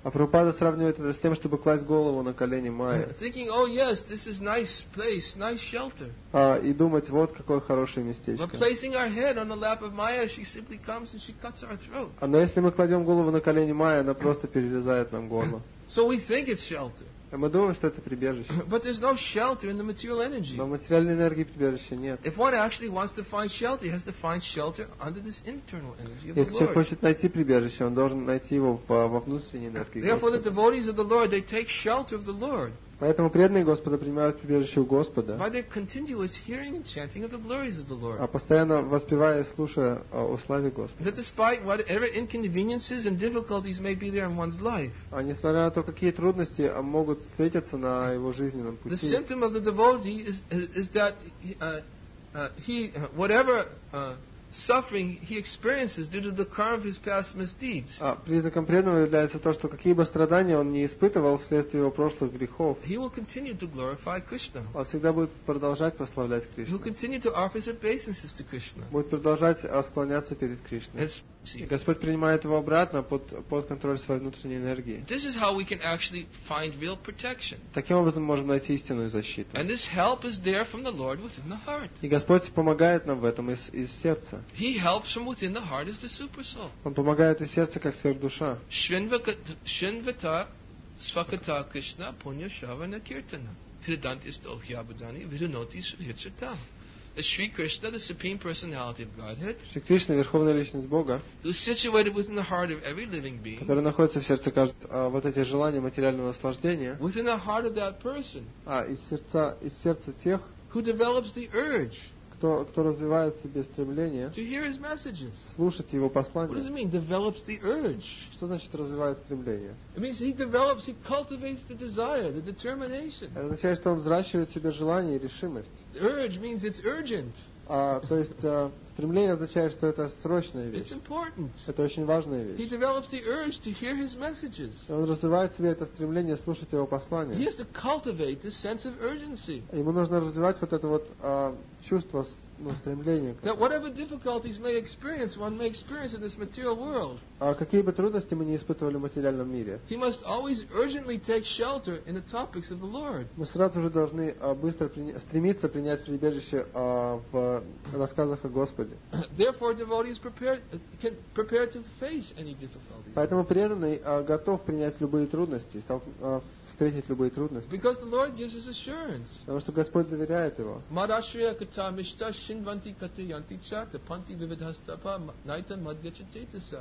А Прабхупада сравнивает это с тем, чтобы класть голову на колени Майя. Thinking, oh yes, this is nice place, nice shelter. А, и думать, вот какое хорошее But местечко. placing our head on the lap of Maya, she simply comes and she cuts our throat. А но если мы кладем голову на колени Майя, она просто перерезает нам горло. So we think it's shelter. И мы думаем, что это прибежище. But there's no shelter in the material energy. Но в материальной энергии прибежища нет. If one actually wants to find shelter, he has to find shelter under this internal energy of the Если человек Lord. хочет найти прибежище, он должен найти его во, во внутренней энергии Therefore, the Господа. devotees of the Lord, they take shelter of the Lord Поэтому преданные Господа принимают прибежище у Господа, by their continuous hearing and chanting of the glories of the а Lord. постоянно воспевая и слушая о славе Господа. That despite whatever inconveniences and difficulties may be there in one's life, А несмотря на то, какие трудности могут встретиться на его жизненном the пути, symptom of the devotee is, is, is that uh, uh, he, uh, whatever uh, suffering he experiences due to the karma of his past misdeeds, а признаком преданного является то, что какие бы страдания он не испытывал вследствие его прошлых грехов, he will continue to glorify Krishna. он всегда будет продолжать прославлять He'll Кришну, continue to offer his obeisances to Krishna. будет продолжать а, склоняться перед Кришной. It's- И Господь принимает его обратно под, под контроль своей внутренней энергии. This is how we can actually find real protection. Таким образом мы можем найти истинную защиту. And this help is there from the Lord within the heart. И Господь помогает нам в этом из, из сердца. He helps from within the heart as the supersoul. Он помогает из сердца, как сверхдуша. Shrinvaka- Shrinvata svakata Krishna punya shavana kirtana. Hridantis dohyabadani vidunoti sudhitsata. The Sri Krishna, the Supreme Personality of Godhead, Шри Кришна, Верховная Личность Бога, who is situated within the heart of every living being, который находится в сердце каждого, а, вот эти желания материального наслаждения, within the heart of that person, а из сердца, из сердца тех, who develops the urge кто, кто развивает в себе стремление to hear his messages. слушать его What does послание. it mean? Develops the urge. Что значит развивает стремление? It means he develops, he cultivates the desire, the determination. Это означает, что он взращивает в себе желание и решимость. The urge means it's urgent. А, то есть а, стремление означает, что это срочная вещь. It's important. Это очень важная He вещь. develops the urge to hear his messages. И он развивает в себе это стремление слушать его He послание. has to cultivate this sense of urgency. Ему нужно развивать вот это вот а, чувство, ну, стремление. That whatever difficulties may experience, one may experience in this material world, А какие бы трудности мы не испытывали в материальном мире, he must always urgently take shelter in the topics of the Lord. мы сразу же должны а, быстро приня- стремиться принять прибежище а, в рассказах о Господе. Therefore, devotees prepared, can prepare to face any difficulties. Поэтому преданный а, готов принять любые трудности, стал- а, встретить любые трудности. Because the Lord gives us assurance. Потому что Господь заверяет его. Madashriya kata mishta shinvanti kati yanti cha tapanti vividhastapa naitan madgachatesa.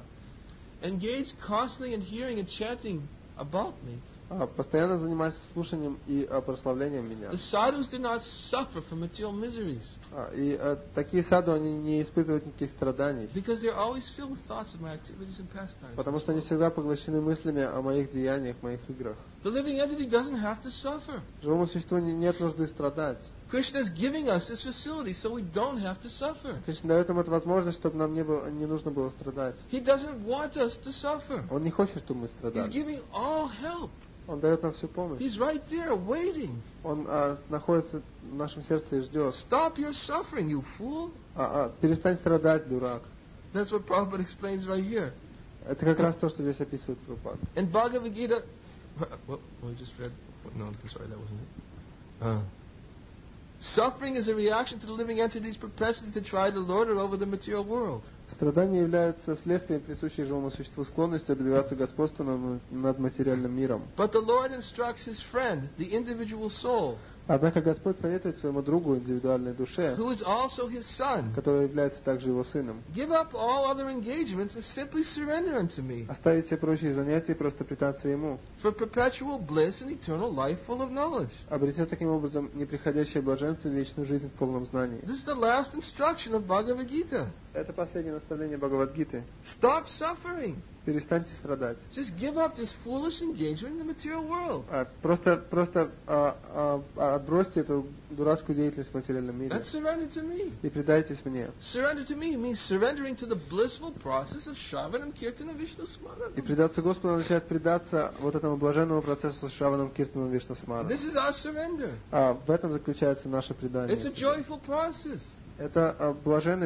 Engage constantly in hearing and chanting about me. А, постоянно занимайся слушанием и а, прославлением меня. The sadhus do not suffer from material miseries А, и а, такие саду, они не испытывают никаких страданий, because they're always filled with thoughts of my activities and pastimes. потому что они всегда поглощены мыслями о моих деяниях, моих играх. The living entity doesn't have to suffer. Живому существу не- нет нужды страдать. Krishna is giving us this facility so we don't have to suffer. Кришна дает нам эту возможность, чтобы нам не, было, не нужно было страдать. He doesn't want us to suffer. Он не хочет, чтобы мы He's страдали. giving all help. Он дает нам всю помощь. He's right there waiting. Он а, находится в нашем сердце и ждет. Stop your suffering, you fool. А, а, перестань страдать, дурак. That's what Prabhupada explains right here. Это как раз то, что здесь описывает Прабхупада. In Bhagavad Gita, what, what we just read? No, I'm sorry, that wasn't it. Uh, suffering is a reaction to the living entity's propensity to try to lord it over the material world. Страдания являются следствием присущей живому существу склонности добиваться господства над, над материальным миром. But the Lord instructs his friend, the individual soul, Однако Господь советует своему другу, индивидуальной душе, who is also his son, который является также его сыном, give up all other engagements and simply surrender unto me оставить все прочие занятия и просто предаться ему, for perpetual bliss and eternal life full of knowledge. обретя таким образом неприходящее блаженство и вечную жизнь в полном знании. This is the last instruction of Bhagavad Gita. Это последнее наставление Бхагавад-гиты. Stop suffering. Перестаньте страдать. Just give up this foolish engagement in the material world. А, просто просто а, а, а, отбросьте эту дурацкую деятельность в материальном мире And surrender to me. и предайтесь мне. Surrender to me means surrendering to the blissful process of Shravan and Kirtana Vishnu И Smaran. предаться Господу означает предаться вот этому блаженному процессу с Шраваном Киртаном Вишнасмара. This is our surrender. А в этом заключается наше предание. It's a joyful process. Это а, блаженный процесс.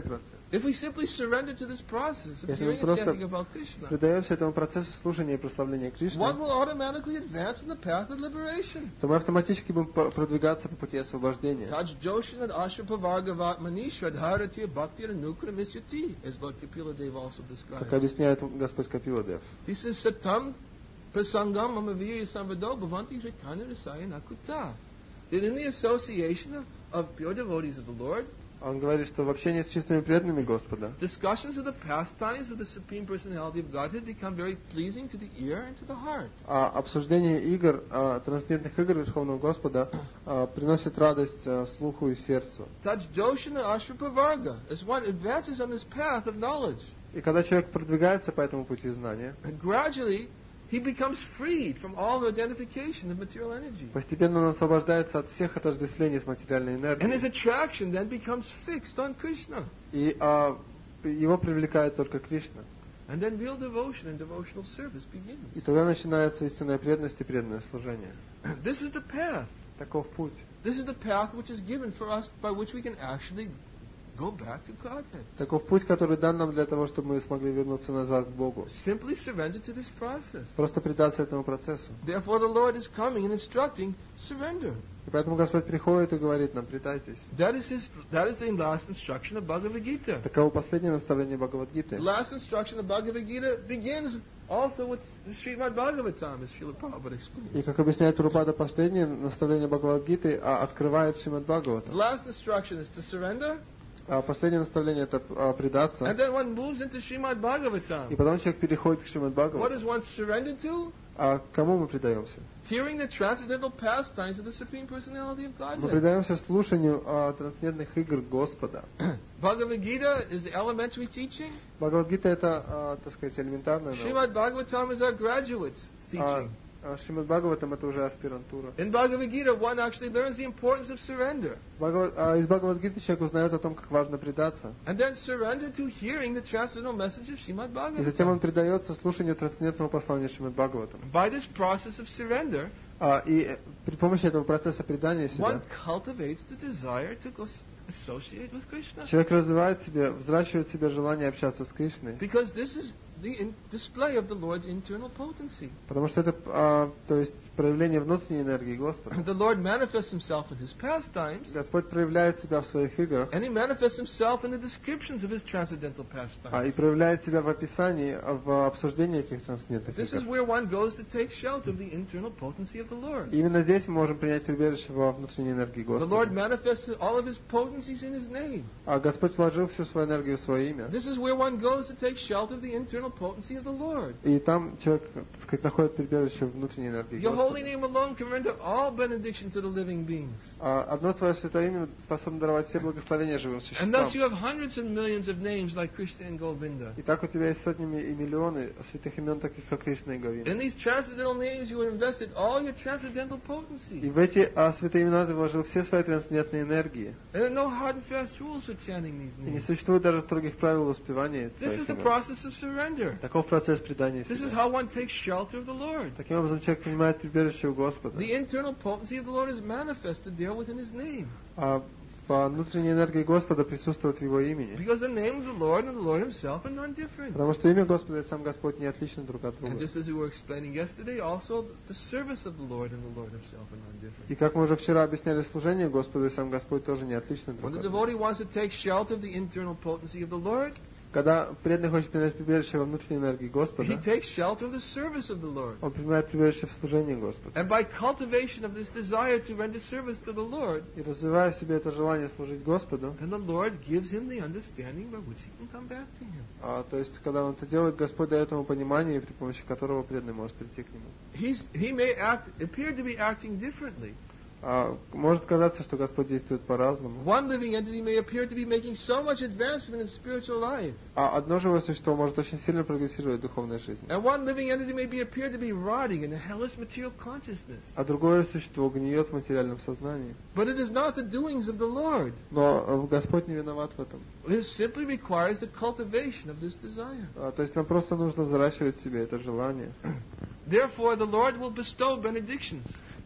If we simply surrender to this process of Если мы hearing and просто chanting about Krishna, предаемся этому процессу слушания и прославления Кришны, one will automatically advance in the path of liberation. то мы автоматически будем по- продвигаться по пути освобождения. Taj Joshin and Ashrapavargavat Manisha Dharati Bhakti and Nukra Misyati, as Bhakti Piladev also Как describes. объясняет Господь Капиладев. He says, Satam Prasangam Mamaviri Samvado Bhavanti Shrikanya Rasaya Nakuta. That in the association of, of pure devotees of the Lord, Он говорит, что в общении с чистыми преданными Господа discussions of the pastimes of the Supreme Personality of Godhead become very pleasing to the ear and to the heart. а обсуждение игр, а, трансцендентных игр Верховного Господа а, приносит радость а, слуху и сердцу. Taj Joshina Ashrapavarga, as one advances on this path of knowledge, И когда человек продвигается по этому пути знания, and gradually he becomes freed from all the identification of material energy. постепенно он освобождается от всех отождествлений с материальной And his энергией. attraction then becomes fixed on Krishna. И а, его привлекает только Кришна. And then real devotion and devotional service begins. И тогда начинается истинная преданность и преданное служение. This is the path. Таков путь. This is the path which is given for us by which we can actually go back to Godhead. Таков путь, который дан нам для того, чтобы мы смогли вернуться назад к Богу. Simply surrender to this process. Просто предаться этому процессу. Therefore the Lord is coming and instructing, surrender. И поэтому Господь приходит и говорит нам: предайтесь. That is his, that is the last instruction of Bhagavad Gita. Таково последнее наставление Бхагавад-гиты. The last instruction of Bhagavad Gita begins also with the Srimad Bhagavatam, as Srila Prabhupada explained. И, как объясняет Прабхупада, последнее наставление Бхагавад-гиты а, открывает Шримад The Бхагавата. last instruction is to surrender, А последнее наставление это а, предаться. and then one moves into Srimad И Bhagavatam. потом человек переходит к Шримад What Бхагавату. is one surrendered to? А кому мы предаемся? Hearing the transcendental pastimes of the Supreme Personality of Мы Godhead. предаемся слушанию а, трансцендентных игр Господа. Bhagavad Gita is the elementary teaching. Бхагавад-гита это, а, так сказать, элементарная наука. Srimad Bhagavatam is our graduate А, teaching. а Шримад Бхагаватам это уже аспирантура. In Bhagavad Gita, one actually learns the importance of surrender. Бхагавад- а из Бхагавад-гиты человек узнает о том, как важно предаться. And then surrender to hearing the transcendental message of Srimad И затем он Bhagavatam. предается слушанию трансцендентного послания Шримад Бхагаватам. By this process of surrender, А, и э, при помощи этого процесса предания себя one cultivates the desire to go s- associate with Krishna. человек развивает в себе, взращивает в себе желание общаться с Кришной. Because this is the in- display of the Lord's internal potency. Потому что это, а, то есть, проявление внутренней энергии Господа. The Lord manifests himself in his pastimes, Господь проявляет себя в своих играх, and he manifests himself in the descriptions of his transcendental а, и pastimes. проявляет себя в описании, в обсуждении этих трансцендентных This is игр. where one goes to take shelter of the internal potency of the Lord. И именно здесь мы можем принять прибежище во внутренней энергии The Lord Господа. manifests all of his potencies in his name. А Господь вложил всю свою энергию в свое имя. This is where one goes to take shelter of the internal potency of the Lord. И там человек, так сказать, находит прибежище в внутренней энергии Your holy Господа. name alone can render all benediction to the living beings. А одно твое святое имя способно даровать все благословения живым And thus существам. you have hundreds and millions of names like Krishna and Govinda. И так у тебя есть сотни и миллионы святых имен, таких как Кришна и Говинда. In these transcendental names you have invested all your transcendental И potency. в эти а, святые имена ты вложил все свои трансцендентные энергии. And there are no hard and fast rules for chanting these И не names. существует даже строгих правил воспевания This своих is the имен. process of surrender. Таков процесс предания This is себя. how one takes shelter of the Lord. Таким образом человек принимает прибежище у Господа. The internal potency of the Lord is manifested there within His name. А во внутренней энергии Господа присутствует в Его имени. Because the name of the Lord and the Lord Himself are non-different. Потому что имя Господа и сам Господь не отличны друг от And друга. just as we were explaining yesterday, also the service of the Lord and the Lord Himself are non-different. И как мы уже вчера объясняли, служение Господу и сам Господь тоже не отличны When друг the от друга. devotee wants to take shelter of the internal potency of the Lord, Когда преданный хочет принять прибежище во внутренней энергии he Господа, takes shelter of the service of the Lord. он принимает прибежище в служении Господа. And by cultivation of this desire to render service to the Lord, И развивая в себе это желание служить Господу, then the Lord gives him the understanding by which he can come back to Him. а, то есть, когда он это делает, Господь дает ему понимание, при помощи которого преданный может прийти к нему. He's, he may act, appear to be acting differently. А, может казаться, что Господь действует по-разному. One living entity may appear to be making so much advancement in spiritual life, А одно живое существо может очень сильно прогрессировать в духовной жизни. and one living entity may be appear to be rotting in a hellish material consciousness. А другое существо гниет в материальном сознании. But it is not the doings of the Lord. Но э, Господь не виноват в этом. It simply requires the cultivation of this desire. А, то есть нам просто нужно взращивать в себе это желание. Therefore, the Lord will bestow benedictions.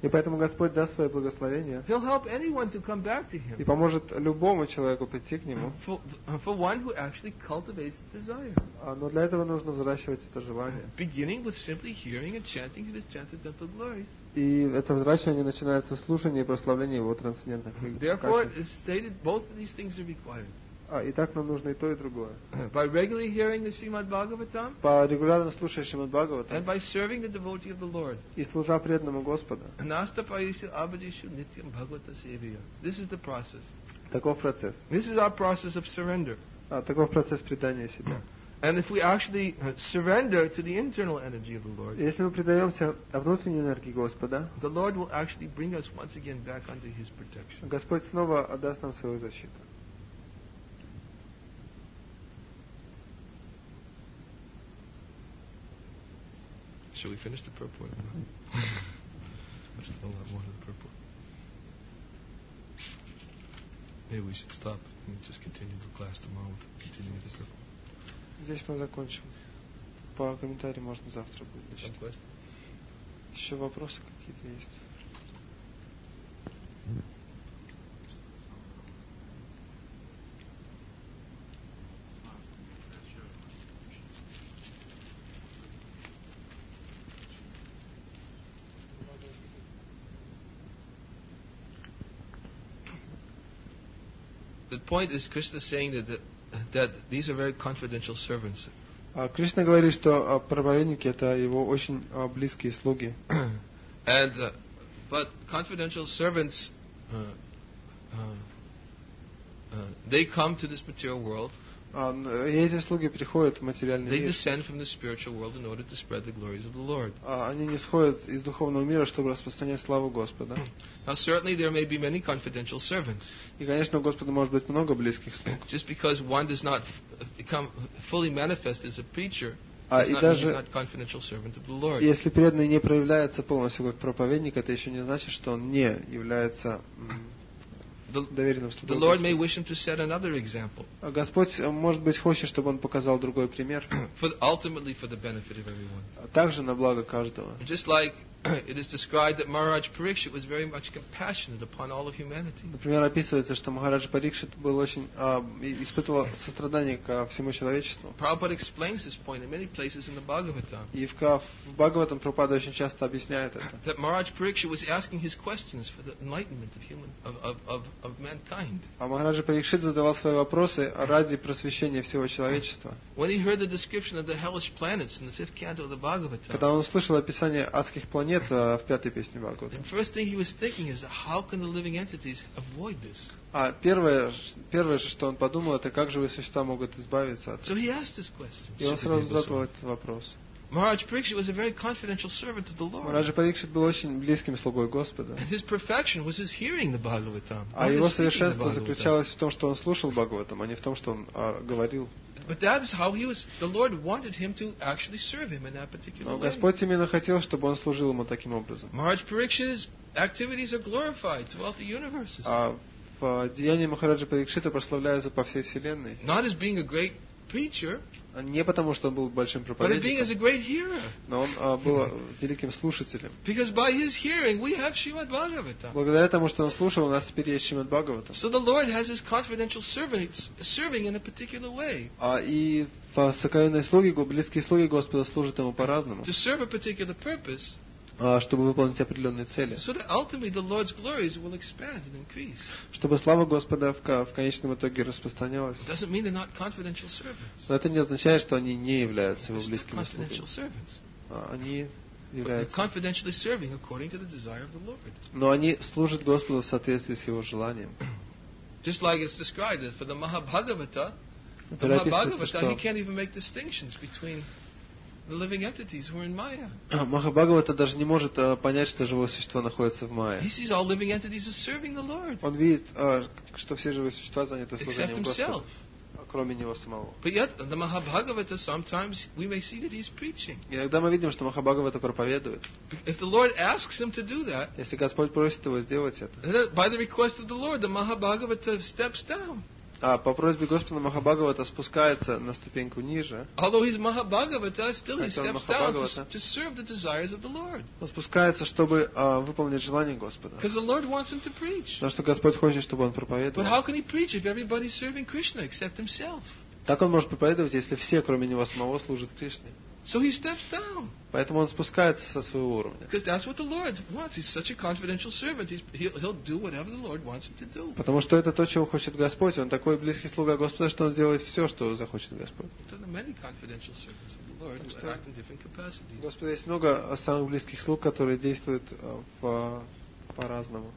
И поэтому Господь даст свое благословение He'll help anyone to come back to и Him. поможет любому человеку прийти к Нему. For, for one who actually cultivates the desire. А, Но для этого нужно взращивать это желание. Beginning with simply hearing and chanting His transcendental glories. И это взращивание начинается с слушания и прославления Его трансцендентных Therefore, качеств. it's stated both of these things are required. А, и так нам нужно и то, и другое. By regularly hearing the Srimad Bhagavatam По регулярно слушая Шримад and Бхагаватам by serving the devotee of the Lord. и служа преданному Господа. Nastapayishu abhajishu nityam bhagavata sevaya. This is the process. Таков процесс. This is our process of surrender. А, таков процесс предания себя. And if we actually uh, surrender to the internal energy of the Lord, Если мы предаемся внутренней энергии Господа, the Lord will actually bring us once again back under His protection. Господь снова отдаст нам свою защиту. Shall we finish the purport? That's still a lot more to the purport. Maybe we should stop and just continue the class tomorrow with continuing the purport. Здесь мы закончим. По комментариям можно завтра будет Some начать. questions? Еще вопросы какие-то есть? The point is Krishna saying that, that that these are very confidential servants. А, Кришна говорит, что а, проповедники это его очень а, близкие слуги. And uh, but confidential servants, uh, uh, uh, they come to this material world. А, н- и эти слуги приходят в материальный They мир. descend from the spiritual world in order to spread the glories of the Lord. А, они не сходят из духовного мира, чтобы распространять славу Господа. Now, certainly there may be many confidential servants. И, конечно, у Господа может быть много близких слуг. Just because one does not f- become fully manifest as a preacher, А, does и not mean he's даже not confidential servant of the Lord. если преданный не проявляется полностью как проповедник, это еще не значит, что он не является м, The, доверенным the слугой Lord may Господа. wish him to set another example, А Господь, э, может быть, хочет, чтобы он показал другой пример, for ultimately for the benefit of everyone. а также на благо каждого. Just like it is described that Maharaj Parikshit was very much compassionate upon all of humanity. Например, описывается, что Махараджа Парикшит был очень, а, и- испытывал сострадание ко всему человечеству. Prabhupada explains this point in many places in the Bhagavatam. И в, Ка- в Бхагаватам Прабхупада очень часто объясняет это. That Maharaj Parikshit was asking his questions for the enlightenment of human of, of, of, of mankind. А Махараджа Парикшит задавал свои вопросы ради просвещения всего человечества. When he heard the description of the hellish planets in the fifth canto of the Bhagavatam, Когда он услышал описание адских планет а, в пятой песне Бхагаватам, the first thing he was thinking is, how can the living entities avoid this? а первое, ж- первое же, что он подумал, это как живые существа могут избавиться от So he asked this question. И он сразу задал этот вопрос. Maharaj Parikshit was a very confidential servant of the Lord. Махараджа Парикшит был очень близким слугой Господа. And his perfection was his hearing the Bhagavatam. А not его his speaking the совершенство Bhagavatam. заключалось в том, что он слушал Бхагаватам, а не в том, что он а, говорил. But that is how he was. The Lord wanted him to actually serve him in that particular Но way. Господь именно хотел, чтобы он служил ему таким образом. Maharaj Parikshit's activities are glorified throughout the universes. А в деянии Махараджа Парикшита прославляются по всей вселенной. Not as being a great preacher, Не потому, что он был большим but as being as a проповедником, great hearer. но он а, был великим слушателем. Because by his hearing we have Srimad Bhagavatam. Благодаря тому, что он слушал, у нас теперь есть Шримад Бхагаватам. So the Lord has his confidential servants serving in a particular way. А, и в сокровенные слуги, близкие слуги Господа служат ему по-разному, To serve a particular purpose, а, чтобы выполнить определенные цели. so that ultimately the Lord's glories will expand and increase. Чтобы слава Господа в, ко- в конечном итоге распространялась. It doesn't mean they're not confidential servants. Но это не означает, что они не являются его They're still близкими confidential слугами. servants. А, Они But they're являются. confidentially serving according to the desire of the Lord. Но они служат Господу в соответствии с его желанием. Just like it's described that for the Mahabhagavata, the Например, описывается, Mahabhagavata, что he can't even make distinctions between the living entities who are in Maya. Махабхагавата даже не может а, понять, что живое существо находится в He Майе. sees all living entities as serving the Lord, Он видит, а, что все живые существа заняты except служением Господу, himself. кроме него самого. But yet, the Mahabhagavata, sometimes we may see that he's preaching. Иногда мы видим, что Махабхагавата проповедует. If the Lord asks him to do that, Если Господь просит его сделать это, then by the request of the Lord, the Mahabhagavata steps down. А по просьбе Господа Махабхагавата спускается на ступеньку ниже. Although he's Mahabhagavata, still he Хотя он steps down to, Махабхагавата, to serve the desires of the Lord. он спускается, чтобы а, выполнить желание Господа. Because the Lord wants him to preach. Потому что Господь хочет, чтобы он But проповедовал. how can he preach if everybody's serving Krishna except himself? Как он может проповедовать, если все, кроме него самого, служат Кришне? So he steps down. Поэтому он спускается со своего уровня. Because that's what the Lord wants. He's such a confidential servant. He's, he'll, he'll do whatever the Lord wants him to do. Потому что это то, чего хочет Господь. Он такой близкий слуга Господа, что он сделает все, что захочет Господь. So there are many confidential servants of the Lord who act in different capacities. Господа есть много самых близких слуг, которые действуют по, по-разному.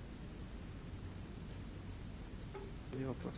Не вопрос.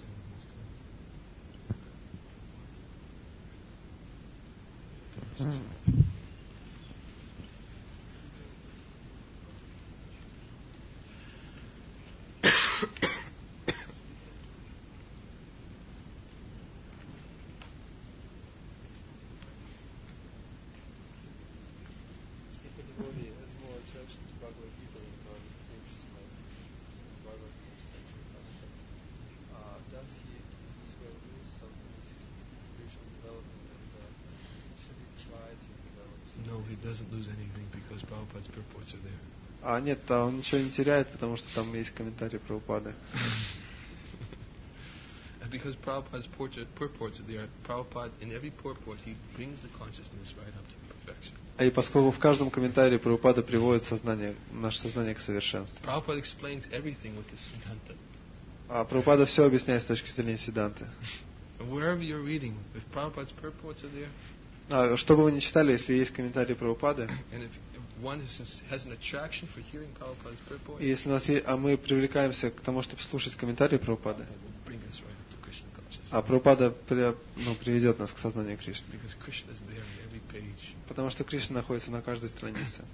No, he doesn't lose anything because Prabhupada's purports are there. А нет, а он ничего не теряет, потому что там есть комментарии Прабхупады. And because Prabhupada's purports are there, Prabhupada, in every purport, he brings the consciousness right up to the perfection. А и поскольку в каждом комментарии Прабхупада приводит сознание, наше сознание к совершенству. Prabhupada explains everything with the Siddhanta. А Прабхупада все объясняет с точки зрения Сиддханты. And wherever you're reading, if Prabhupada's purports are there, А, что бы вы ни читали, если есть комментарии Прабхупады, and if one has, has an attraction for hearing Prabhupada's purport, и если у нас есть, а мы привлекаемся к тому, чтобы слушать комментарии Прабхупады, bring us right up to Krishna consciousness. а Прабхупада при, ну, приведет нас к сознанию Кришны. Because Krishna is there in every page. Потому что Кришна находится на каждой странице.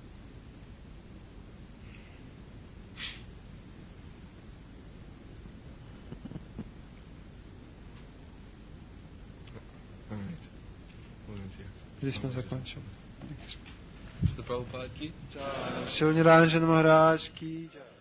Здесь мы закончим. So the Prabhupada ki? Шри Ниранджана Махарадж ки джай.